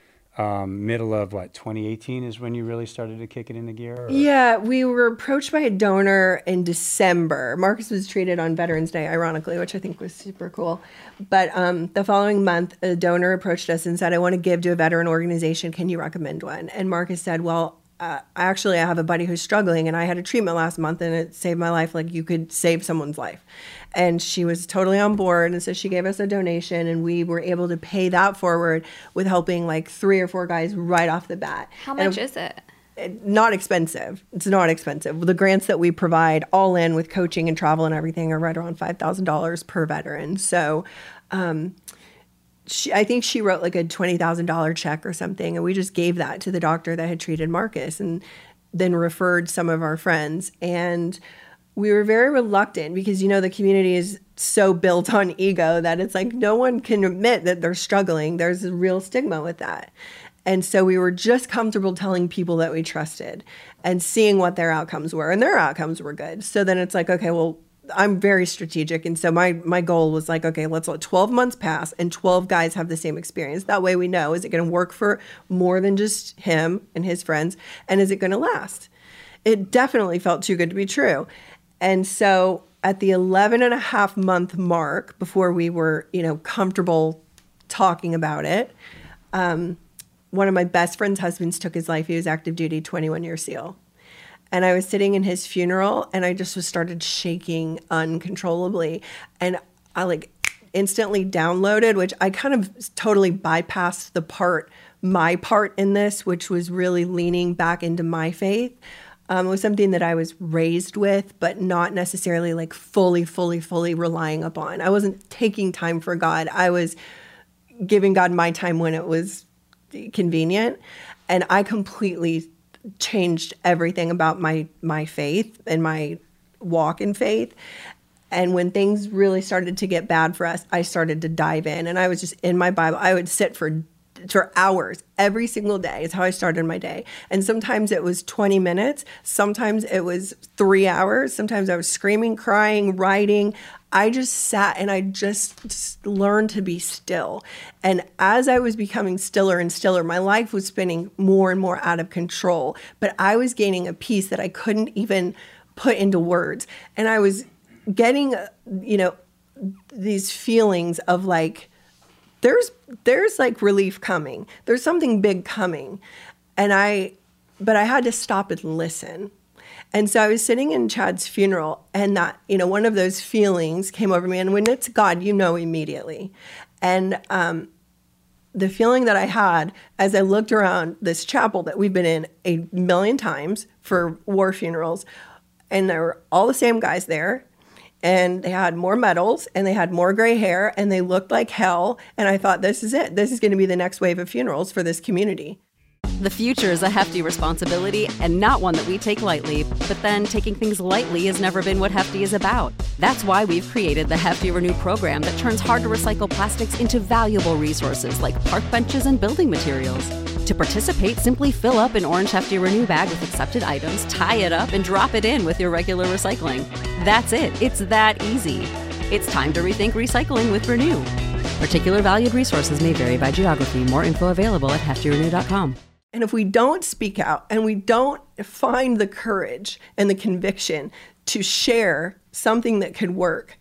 Um, middle of what, twenty eighteen is when you really started to kick it into gear? Or? Yeah, we were approached by a donor in December. Marcus was treated on Veterans Day, ironically, which I think was super cool. But um, the following month, a donor approached us and said, I want to give to a veteran organization. Can you recommend one? And Marcus said, well, uh, actually, I have a buddy who's struggling, and I had a treatment last month, and it saved my life. Like, you could save someone's life. And she was totally on board. And so she gave us a donation, and we were able to pay that forward with helping like three or four guys right off the bat. How much and is it? it? Not expensive. It's not expensive. The grants that we provide all in with coaching and travel and everything are right around five thousand dollars per veteran. So um, she, I think she wrote like a twenty thousand dollars check or something. And we just gave that to the doctor that had treated Marcus and then referred some of our friends. And we were very reluctant because, you know, the community is so built on ego that it's like no one can admit that they're struggling. There's a real stigma with that. And so we were just comfortable telling people that we trusted and seeing what their outcomes were. And their outcomes were good. So then it's like, okay, well, I'm very strategic. And so my, my goal was like, okay, let's let twelve months pass and twelve guys have the same experience. That way we know, is it going to work for more than just him and his friends? And is it going to last? It definitely felt too good to be true. And so at the eleven and a half month mark, before we were, you know, comfortable talking about it, um, one of my best friend's husbands took his life. He was active duty, twenty-one year SEAL. And I was sitting in his funeral, and I just was started shaking uncontrollably. And I like instantly downloaded, which I kind of totally bypassed the part, my part in this, which was really leaning back into my faith. Um, it was something that I was raised with, but not necessarily like fully, fully, fully relying upon. I wasn't taking time for God. I was giving God my time when it was convenient. And I completely changed everything about my, my faith and my walk in faith. And when things really started to get bad for us, I started to dive in. And I was just in my Bible. I would sit for for hours every single day is how I started my day. And sometimes it was twenty minutes. Sometimes it was three hours. Sometimes I was screaming, crying, writing. I just sat and I just, just learned to be still. And as I was becoming stiller and stiller, my life was spinning more and more out of control. But I was gaining a peace that I couldn't even put into words. And I was getting, you know, these feelings of like, there's there's like relief coming. There's something big coming. And I, but I had to stop and listen. And so I was sitting in Chad's funeral, and that, you know, one of those feelings came over me. And when it's God, you know immediately. And um, the feeling that I had as I looked around this chapel that we've been in a million times for war funerals, and there were all the same guys there, and they had more medals, and they had more gray hair, and they looked like hell. And I thought, this is it. This is going to be the next wave of funerals for this community. The future is a hefty responsibility and not one that we take lightly, but then taking things lightly has never been what Hefty is about. That's why we've created the Hefty Renew program that turns hard-to-recycle plastics into valuable resources like park benches and building materials. To participate, simply fill up an orange Hefty Renew bag with accepted items, tie it up, and drop it in with your regular recycling. That's it. It's that easy. It's time to rethink recycling with Renew. Particular valued resources may vary by geography. More info available at hefty renew dot com. And if we don't speak out and we don't find the courage and the conviction to share something that could work,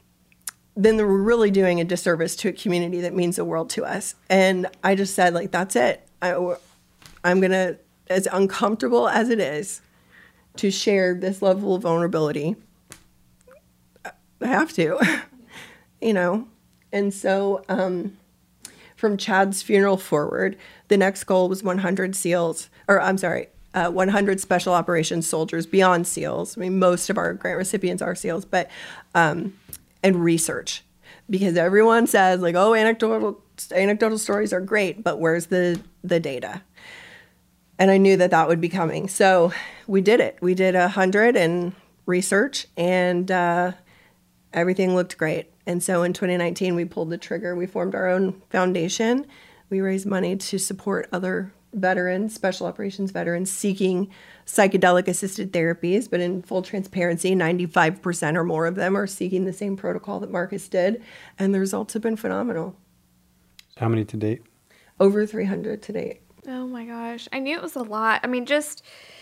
then we're really doing a disservice to a community that means the world to us. And I just said, like, that's it. I, I'm going to, as uncomfortable as it is, to share this level of vulnerability, I have to, you know. And so um, from Chad's funeral forward, the next goal was one hundred SEALs, or I'm sorry, uh, one hundred Special Operations soldiers beyond SEALs. I mean, most of our grant recipients are SEALs, but, um, and research. Because everyone says, like, oh, anecdotal anecdotal stories are great, but where's the, the data? And I knew that that would be coming. So we did it. We did a hundred and research, and uh, everything looked great. And so in twenty nineteen, we pulled the trigger. We formed our own foundation. We raised money to support other veterans, special operations veterans, seeking psychedelic-assisted therapies. But in full transparency, ninety-five percent or more of them are seeking the same protocol that Marcus did. And the results have been phenomenal. How many to date? Over three hundred to date. Oh my gosh. I knew it was a lot. I mean, just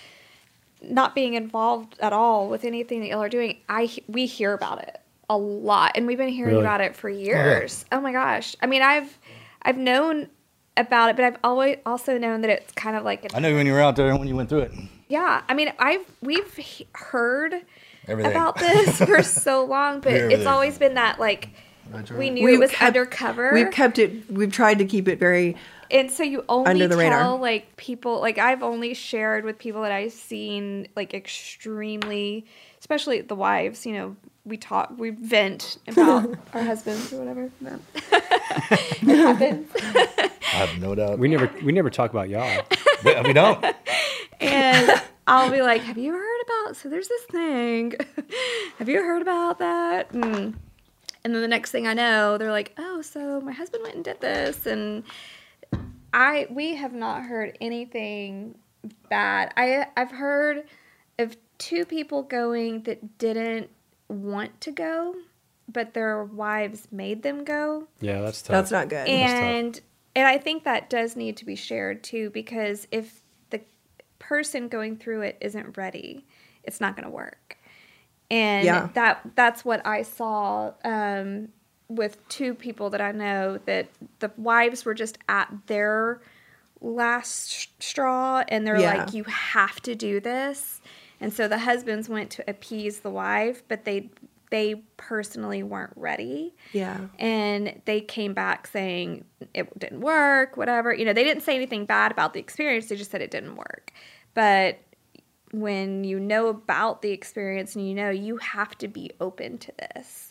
not being involved at all with anything that y'all are doing, I we hear about it a lot, and we've been hearing Really? about it for years. Oh, my gosh. I mean, I've I've known about it, but I've always also known that it's kind of like I know when you were out there and when you went through it. yeah. I mean, I've we've he- heard Everything. about this for so long, but Everything. it's always been that like we knew We've it was kept- undercover. We've kept it, we've tried to keep it very, And so you only Under the tell radar. like people, like I've only shared with people that I've seen like extremely, especially the wives, you know, we talk, we vent about our husbands or whatever. No. It happens. I have no doubt. We never we never talk about y'all. we, we don't. And I'll be like, have you heard about, so there's this thing. Have you heard about that? Mm. And then the next thing I know, they're like, oh, so my husband went and did this. And I, we have not heard anything bad. I, I've heard of two people going that didn't want to go, but their wives made them go. Yeah, that's tough. that's not good. And and I think that does need to be shared too, because if the person going through it isn't ready, it's not going to work. And Yeah. that that's what I saw um, with two people that I know, that the wives were just at their last sh- straw, and they're Yeah. like, you have to do this. And so the husbands went to appease the wife, but they they personally weren't ready. Yeah. And they came back saying it didn't work, whatever. You know, they didn't say anything bad about the experience. They just said it didn't work. But when you know about the experience and you know you have to be open to this.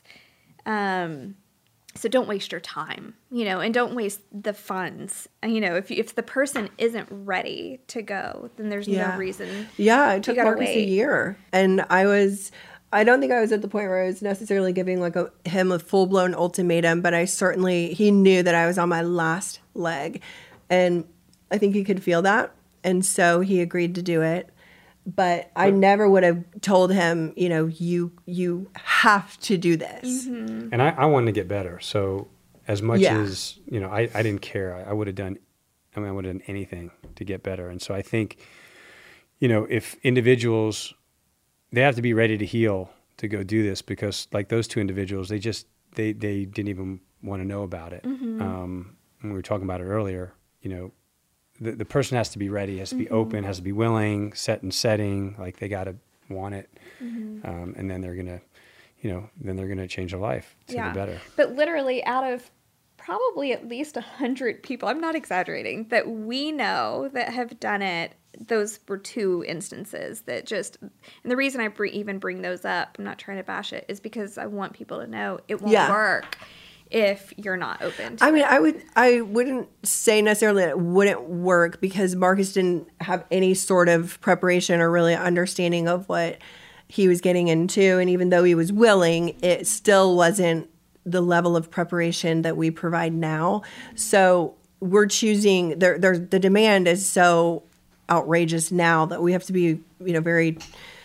Um, so don't waste your time, you know, and don't waste the funds. You know, if you, if the person isn't ready to go, then there's Yeah. no reason. Yeah, it took gotta Marcus a wait. year. And I was, I don't think I was at the point where I was necessarily giving like a, him a full blown ultimatum, but I certainly, he knew that I was on my last leg. And I think he could feel that. And so he agreed to do it. But I never would have told him, you know, you you have to do this. Mm-hmm. And I, I wanted to get better. So as much Yeah. as, you know, I, I didn't care. I, I would have done, I mean, I would have done anything to get better. And so I think, you know, if individuals, they have to be ready to heal to go do this, because like those two individuals, they just, they, they didn't even want to know about it. Mm-hmm. Um, when we were talking about it earlier, you know, the, the person has to be ready, has to be Mm-hmm. open, has to be willing, set and setting, like they got to want it. Mm-hmm. Um, and then they're going to, you know, then they're going to change their life to Yeah. the better. But literally, out of probably at least a hundred people, I'm not exaggerating, that we know that have done it, those were two instances that just, and the reason I br- even bring those up, I'm not trying to bash it, is because I want people to know it won't Yeah. work if you're not open to I mean, it. I would, I wouldn't say necessarily that it wouldn't work, because Marcus didn't have any sort of preparation or really understanding of what he was getting into. And even though he was willing, it still wasn't the level of preparation that we provide now. So we're choosing, there, there, the demand is so outrageous now that we have to be, you know, very,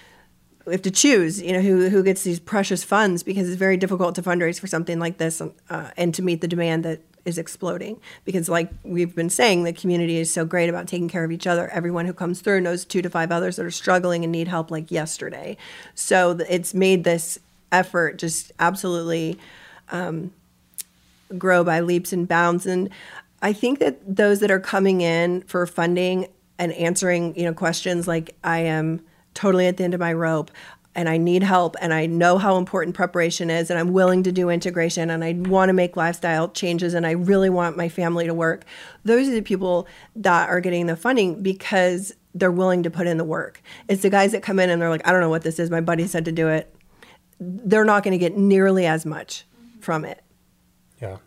we have to choose, you know, who who gets these precious funds, because it's very difficult to fundraise for something like this, uh, and to meet the demand that is exploding. Because like we've been saying, the community is so great about taking care of each other. Everyone who comes through knows two to five others that are struggling and need help like yesterday. So th- it's made this effort just absolutely um, grow by leaps and bounds. And I think that those that are coming in for funding and answering, you know, questions like, I am totally at the end of my rope and I need help and I know how important preparation is and I'm willing to do integration and I want to make lifestyle changes and I really want my family to work. Those are the people that are getting the funding because they're willing to put in the work. It's the guys that come in and they're like, I don't know what this is. My buddy said to do it. They're not going to get nearly as much from it. Yeah.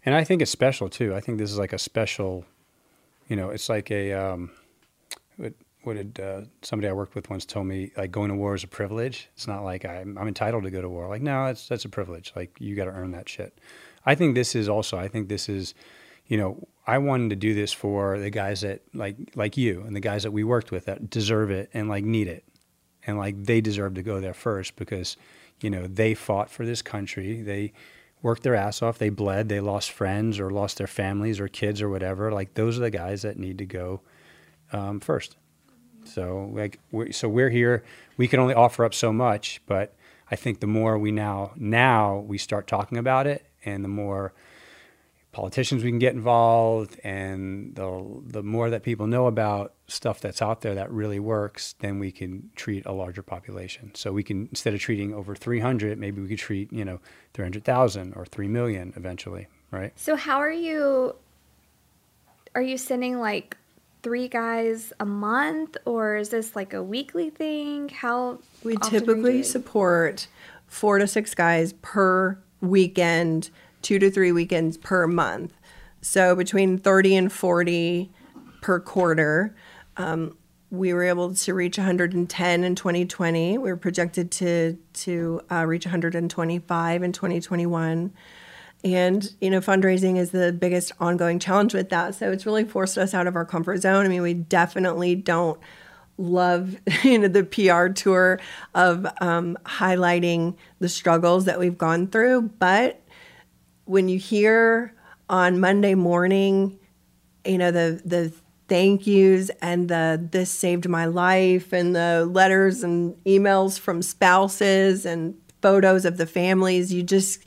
And I think it's special too. I think this is like a special, you know, it's like a, um, what, what did uh, somebody I worked with once told me, like going to war is a privilege. It's not like I'm, I'm entitled to go to war. Like, no, that's, that's a privilege. Like you got to earn that shit. I think this is also, I think this is, you know, I wanted to do this for the guys that like, like you and the guys that we worked with that deserve it and like need it. And like, they deserve to go there first because, you know, they fought for this country. They worked their ass off. They bled. They lost friends or lost their families or kids or whatever. Like those are the guys that need to go um, first. So like, we're, so we're here. We can only offer up so much, but I think the more we now, now we start talking about it, and the more politicians we can get involved, and the the more that people know about stuff that's out there that really works, then we can treat a larger population. So we can, instead of treating over three hundred, maybe we could treat, you know, three hundred thousand or three million eventually, right? So how are you, are you sending like three guys a month, or is this like a weekly thing? How We often are you typically doing- support four to six guys per weekend, two to three weekends per month. So between thirty and forty per quarter. Um, we were able to reach one hundred ten in twenty twenty. We were projected to to uh, reach one hundred twenty-five in twenty twenty-one. And, you know, fundraising is the biggest ongoing challenge with that. So it's really forced us out of our comfort zone. I mean, we definitely don't love, you know, the P R tour of um, highlighting the struggles that we've gone through. But when you hear on Monday morning, you know, the the thank yous and the this saved my life and the letters and emails from spouses and photos of the families, you just,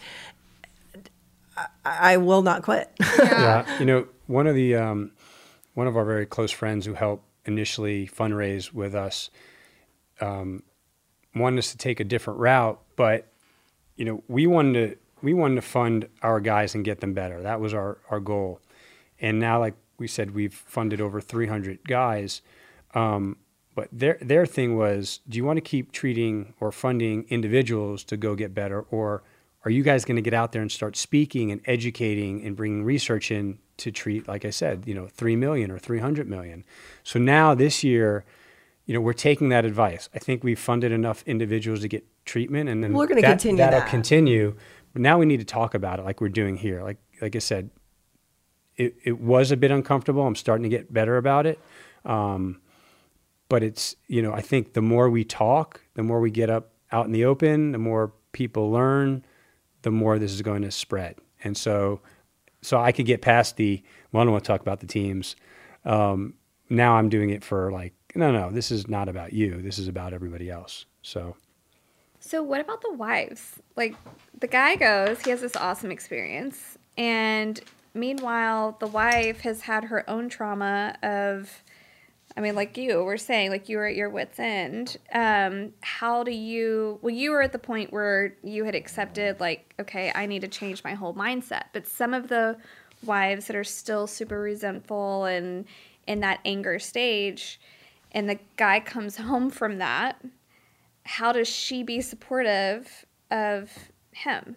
I, I will not quit. Yeah. You know, one of the, um, one of our very close friends who helped initially fundraise with us, um, wanted us to take a different route, but, you know, we wanted to, we wanted to fund our guys and get them better. That was our, our goal. And now, like we said, we've funded over three hundred guys. Um, but their, their thing was, do you want to keep treating or funding individuals to go get better? Or are you guys going to get out there and start speaking and educating and bringing research in to treat, like I said, you know, three million or three hundred million. So now this year, you know, we're taking that advice. I think we've funded enough individuals to get treatment, and then We're gonna that, continue that'll that. continue. But now we need to talk about it like we're doing here. Like, like I said, it, it was a bit uncomfortable. I'm starting to get better about it. Um, but it's, you know, I think the more we talk, the more we get up out in the open, the more people learn, the more this is going to spread. And so, so I could get past the, well, I don't want to talk about the teams. Um, now I'm doing it for like, no, no, this is not about you. This is about everybody else. So. So what about the wives? Like, the guy goes, he has this awesome experience, and meanwhile, the wife has had her own trauma of, I mean, like you were saying, like you were at your wit's end. Um, how do you, well, you were at the point where you had accepted, like, okay, I need to change my whole mindset. But some of the wives that are still super resentful and in that anger stage, and the guy comes home from that, how does she be supportive of him?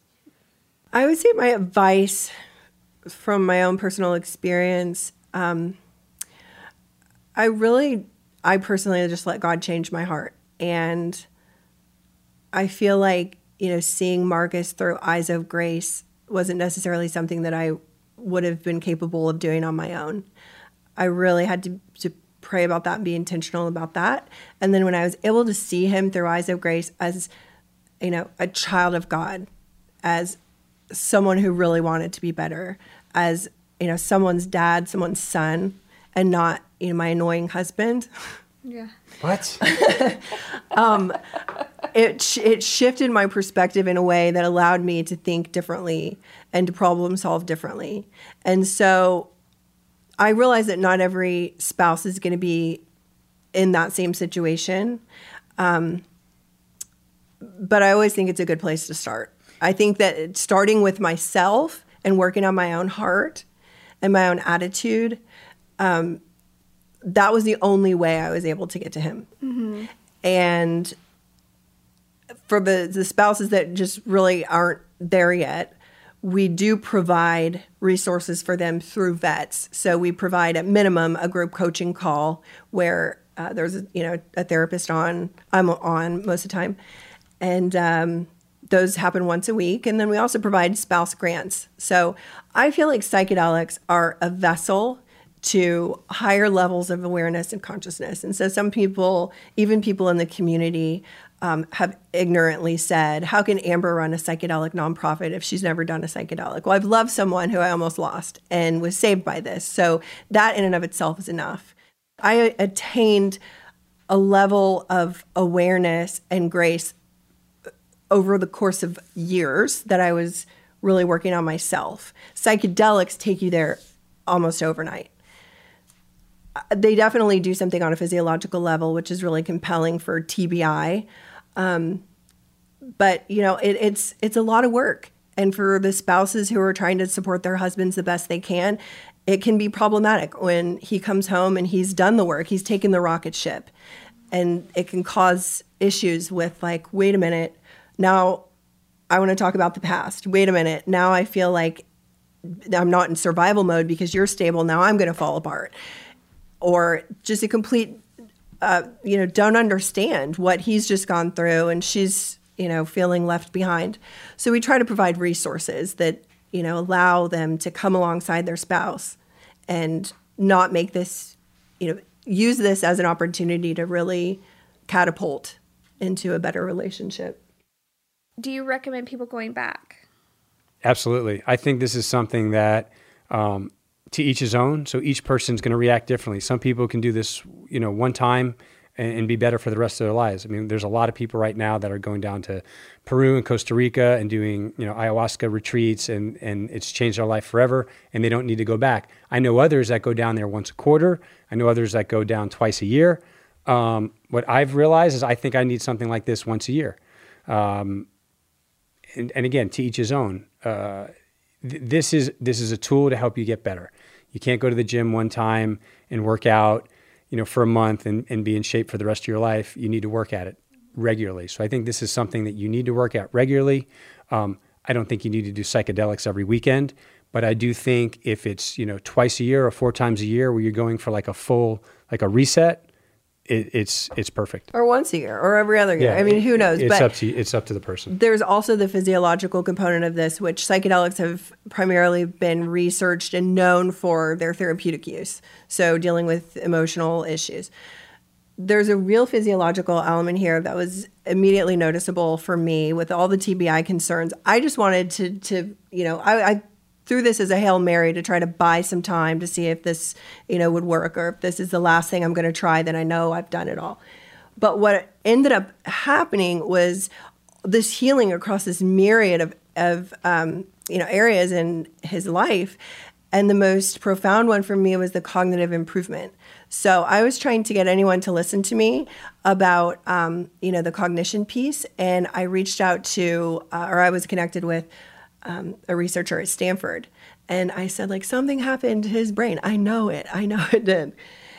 I would say my advice from my own personal experience, um, I really, I personally just let God change my heart. And I feel like, you know, seeing Marcus through eyes of grace wasn't necessarily something that I would have been capable of doing on my own. I really had to, to pray about that and be intentional about that. And then when I was able to see him through eyes of grace as, you know, a child of God, as someone who really wanted to be better, as, you know, someone's dad, someone's son, and not, you know, my annoying husband. Yeah. What? um, it sh- it shifted my perspective in a way that allowed me to think differently and to problem solve differently. And so I realize that not every spouse is going to be in that same situation. Um, but I always think it's a good place to start. I think that starting with myself and working on my own heart and my own attitude, um, that was the only way I was able to get to him. Mm-hmm. And for the, the spouses that just really aren't there yet, we do provide resources for them through vets. So we provide at minimum a group coaching call where uh, there's a, you know a therapist on. I'm on most of the time, and um, those happen once a week. And then we also provide spouse grants. So I feel like psychedelics are a vessel to higher levels of awareness and consciousness. And so some people, even people in the community, um, have ignorantly said, how can Amber run a psychedelic nonprofit if she's never done a psychedelic? Well, I've loved someone who I almost lost and was saved by this. So that in and of itself is enough. I attained a level of awareness and grace over the course of years that I was really working on myself. Psychedelics take you there almost overnight. They definitely do something on a physiological level, which is really compelling for T B I. Um, but, you know, it, it's it's a lot of work. And for the spouses who are trying to support their husbands the best they can, it can be problematic when he comes home and he's done the work, he's taken the rocket ship. And it can cause issues with like, wait a minute, now I want to talk about the past. Wait a minute, now I feel like I'm not in survival mode because you're stable, now I'm going to fall apart. Or just a complete, uh, you know, don't understand what he's just gone through and she's, you know, feeling left behind. So we try to provide resources that, you know, allow them to come alongside their spouse and not make this, you know, use this as an opportunity to really catapult into a better relationship. Do you recommend people going back? Absolutely. I think this is something that, um, to each his own. So each person's going to react differently. Some people can do this, you know, one time and, and be better for the rest of their lives. I mean, there's a lot of people right now that are going down to Peru and Costa Rica and doing, you know, ayahuasca retreats, and, and it's changed their life forever, and they don't need to go back. I know others that go down there once a quarter. I know others that go down twice a year. Um, what I've realized is I think I need something like this once a year. Um, and, and again, to each his own. Uh, This is this is a tool to help you get better. You can't go to the gym one time and work out, you know, for a month and, and be in shape for the rest of your life. You need to work at it regularly. So I think this is something that you need to work at regularly. Um, I don't think you need to do psychedelics every weekend, but I do think if it's, you know, twice a year or four times a year where you're going for like a full, like a reset, it, it's it's perfect. Or once a year or every other year. Yeah, I mean, who knows? It's but up to it's up to the person. There's also the physiological component of this, which psychedelics have primarily been researched and known for their therapeutic use. So dealing with emotional issues. There's a real physiological element here that was immediately noticeable for me with all the T B I concerns. I just wanted to, to you know, I, I threw this as a Hail Mary to try to buy some time to see if this, you know, would work, or if this is the last thing I'm going to try, then I know I've done it all. But what ended up happening was this healing across this myriad of, of um, you know, areas in his life. And the most profound one for me was the cognitive improvement. So I was trying to get anyone to listen to me about, um, you know, the cognition piece. And I reached out to, uh, or I was connected with um, a researcher at Stanford. And I said, like, something happened to his brain. I know it. I know it did.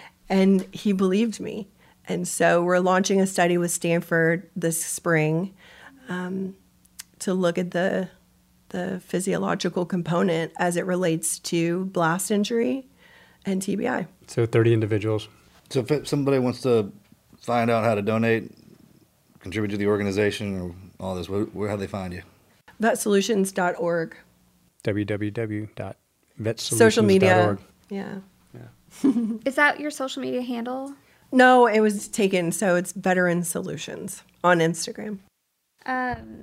And he believed me. And so we're launching a study with Stanford this spring um, to look at the the physiological component as it relates to blast injury and T B I. So thirty individuals. So if somebody wants to find out how to donate, contribute to the organization, or all this, where, where how do they find you? vet solutions dot org. w w w dot vet solutions dot org. Social media. Yeah. yeah. Is that your social media handle? No, it was taken, so it's Veteran Solutions on Instagram. Um,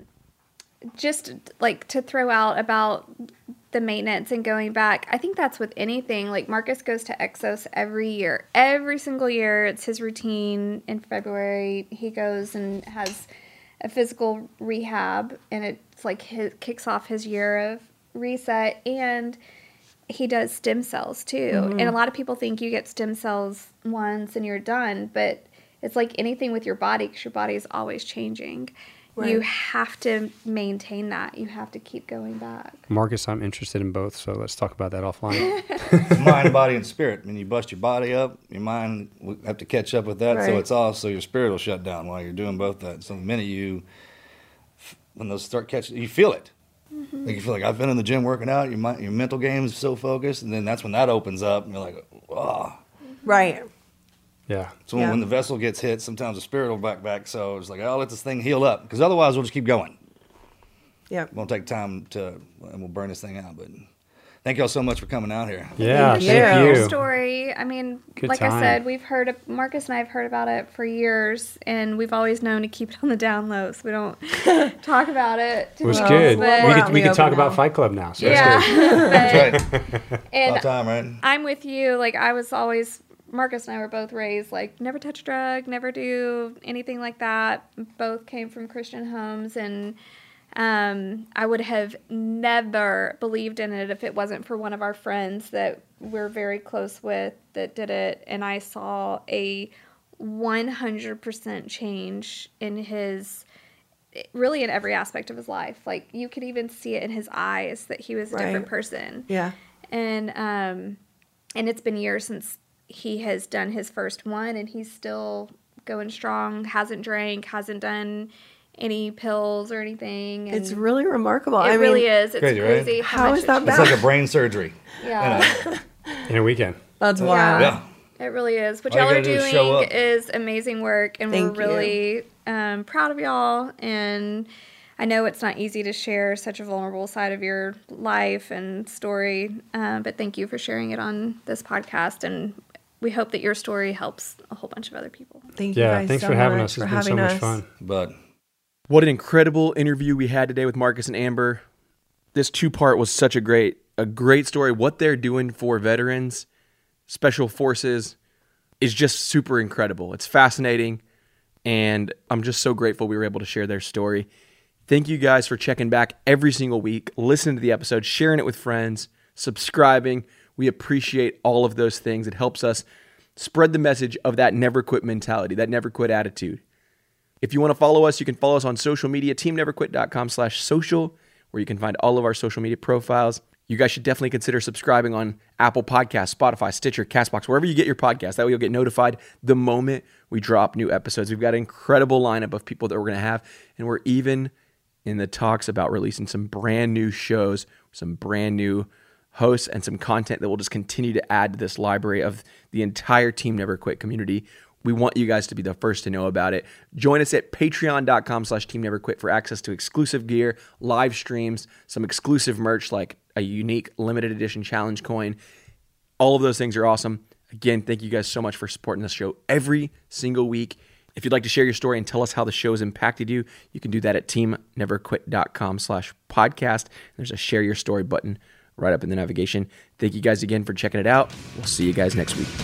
just like to throw out about the maintenance and going back, I think that's with anything. Like Marcus goes to Exos every year. Every single year, it's his routine. In February, he goes and has a physical rehab, and it's like his kicks off his year of reset. And he does stem cells too. Mm-hmm. And a lot of people think you get stem cells once and you're done, but it's like anything with your body, because your body is always changing. Right. You have to maintain that. You have to keep going back. Marcus, I'm interested in both, so let's talk about that offline. Mind, body, and spirit. I mean, you bust your body up, your mind will have to catch up with that, right. So it's off, so your spirit will shut down while you're doing both that. So the minute you, when those start catching, you feel it. Like you feel like I've been in the gym working out, your mind, your mental game is so focused, and then that's when that opens up, and you're like, oh. Right. Yeah. So when, Yeah. when the vessel gets hit, sometimes the spirit will back back. So it's like, oh, let this thing heal up, because otherwise we'll just keep going. Yeah. Won't take time to, and we'll burn this thing out. But thank y'all so much for coming out here. Yeah. Thank Thank you. you. Your story. I mean, Good like time. I said, we've heard of, Marcus and I have heard about it for years, and we've always known to keep it on the down low, so we don't talk about it. It was too good. much, well, but- we we're could we out in could the talk open about now. Fight Club now. So yeah. that's good. That's right. And About time, right? I'm with you. Like, I was always, Marcus and I were both raised, like, never touch a drug, never do anything like that. Both came from Christian homes, and um, I would have never believed in it if it wasn't for one of our friends that we're very close with that did it. And I saw a one hundred percent change in his, really in every aspect of his life. Like, you could even see it in his eyes that he was a different Right. person. Yeah. And um, and it's been years since he has done his first one, and he's still going strong. Hasn't drank, hasn't done any pills or anything. And It's really remarkable. it I really mean, is. It's Crazy, right? crazy. How much is it that changed. It's like a brain surgery. Yeah, In a weekend. that's Yeah. wild. Yeah. it really is. What All you y'all are gotta do is show doing up. is amazing work, and Thank we're you. really um, proud of y'all. And I know it's not easy to share such a vulnerable side of your life and story, uh, but thank you for sharing it on this podcast. And we hope that your story helps a whole bunch of other people. Thank you Yeah. guys Thanks so for having much us. for It's been so having much us. fun. But What an incredible interview we had today with Marcus and Amber. This two-part was such a great, a great story. What they're doing for veterans, special forces, is just super incredible. It's fascinating, and I'm just so grateful we were able to share their story. Thank you guys for checking back every single week, listening to the episode, sharing it with friends, subscribing. We appreciate all of those things. It helps us spread the message of that never quit mentality, that never quit attitude. If you want to follow us, you can follow us on social media, team never quit dot com slash social, where you can find all of our social media profiles. You guys should definitely consider subscribing on Apple Podcasts, Spotify, Stitcher, CastBox, wherever you get your podcast. That way you'll get notified the moment we drop new episodes. We've got an incredible lineup of people that we're going to have, and we're even in the talks about releasing some brand new shows, some brand new hosts, and some content that will just continue to add to this library of the entire Team Never Quit community. We want you guys to be the first to know about it. Join us at patreon dot com slash team never quit for access to exclusive gear, live streams, some exclusive merch like a unique limited edition challenge coin. All of those things are awesome. Again, thank you guys so much for supporting this show every single week. If you'd like to share your story and tell us how the show has impacted you, you can do that at team never quit dot com slash podcast. There's a share your story button right up in the navigation. Thank you guys again for checking it out. We'll see you guys next week.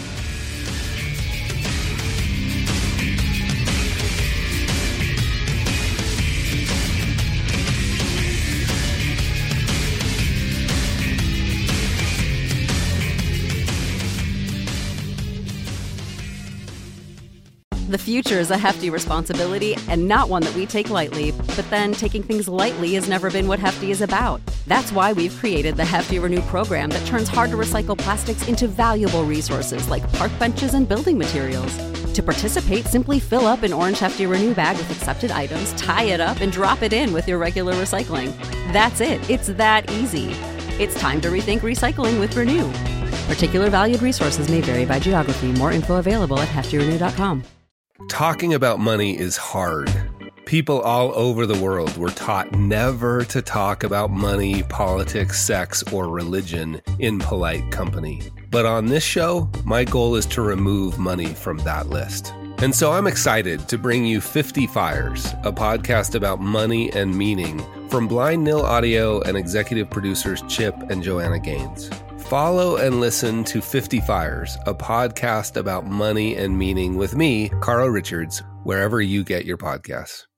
The future is a hefty responsibility and not one that we take lightly. But then taking things lightly has never been what Hefty is about. That's why we've created the Hefty Renew program that turns hard to recycle plastics into valuable resources like park benches and building materials. To participate, simply fill up an orange Hefty Renew bag with accepted items, tie it up, and drop it in with your regular recycling. That's it. It's that easy. It's time to rethink recycling with Renew. Particular valued resources may vary by geography. More info available at hefty renew dot com. Talking about money is hard. People all over the world were taught never to talk about money, politics, sex, or religion in polite company. But on this show, my goal is to remove money from that list. And so I'm excited to bring you fifty Fires, a podcast about money and meaning from Blind Nil Audio and executive producers Chip and Joanna Gaines. Follow and listen to fifty Fires, a podcast about money and meaning with me, Carl Richards, wherever you get your podcasts.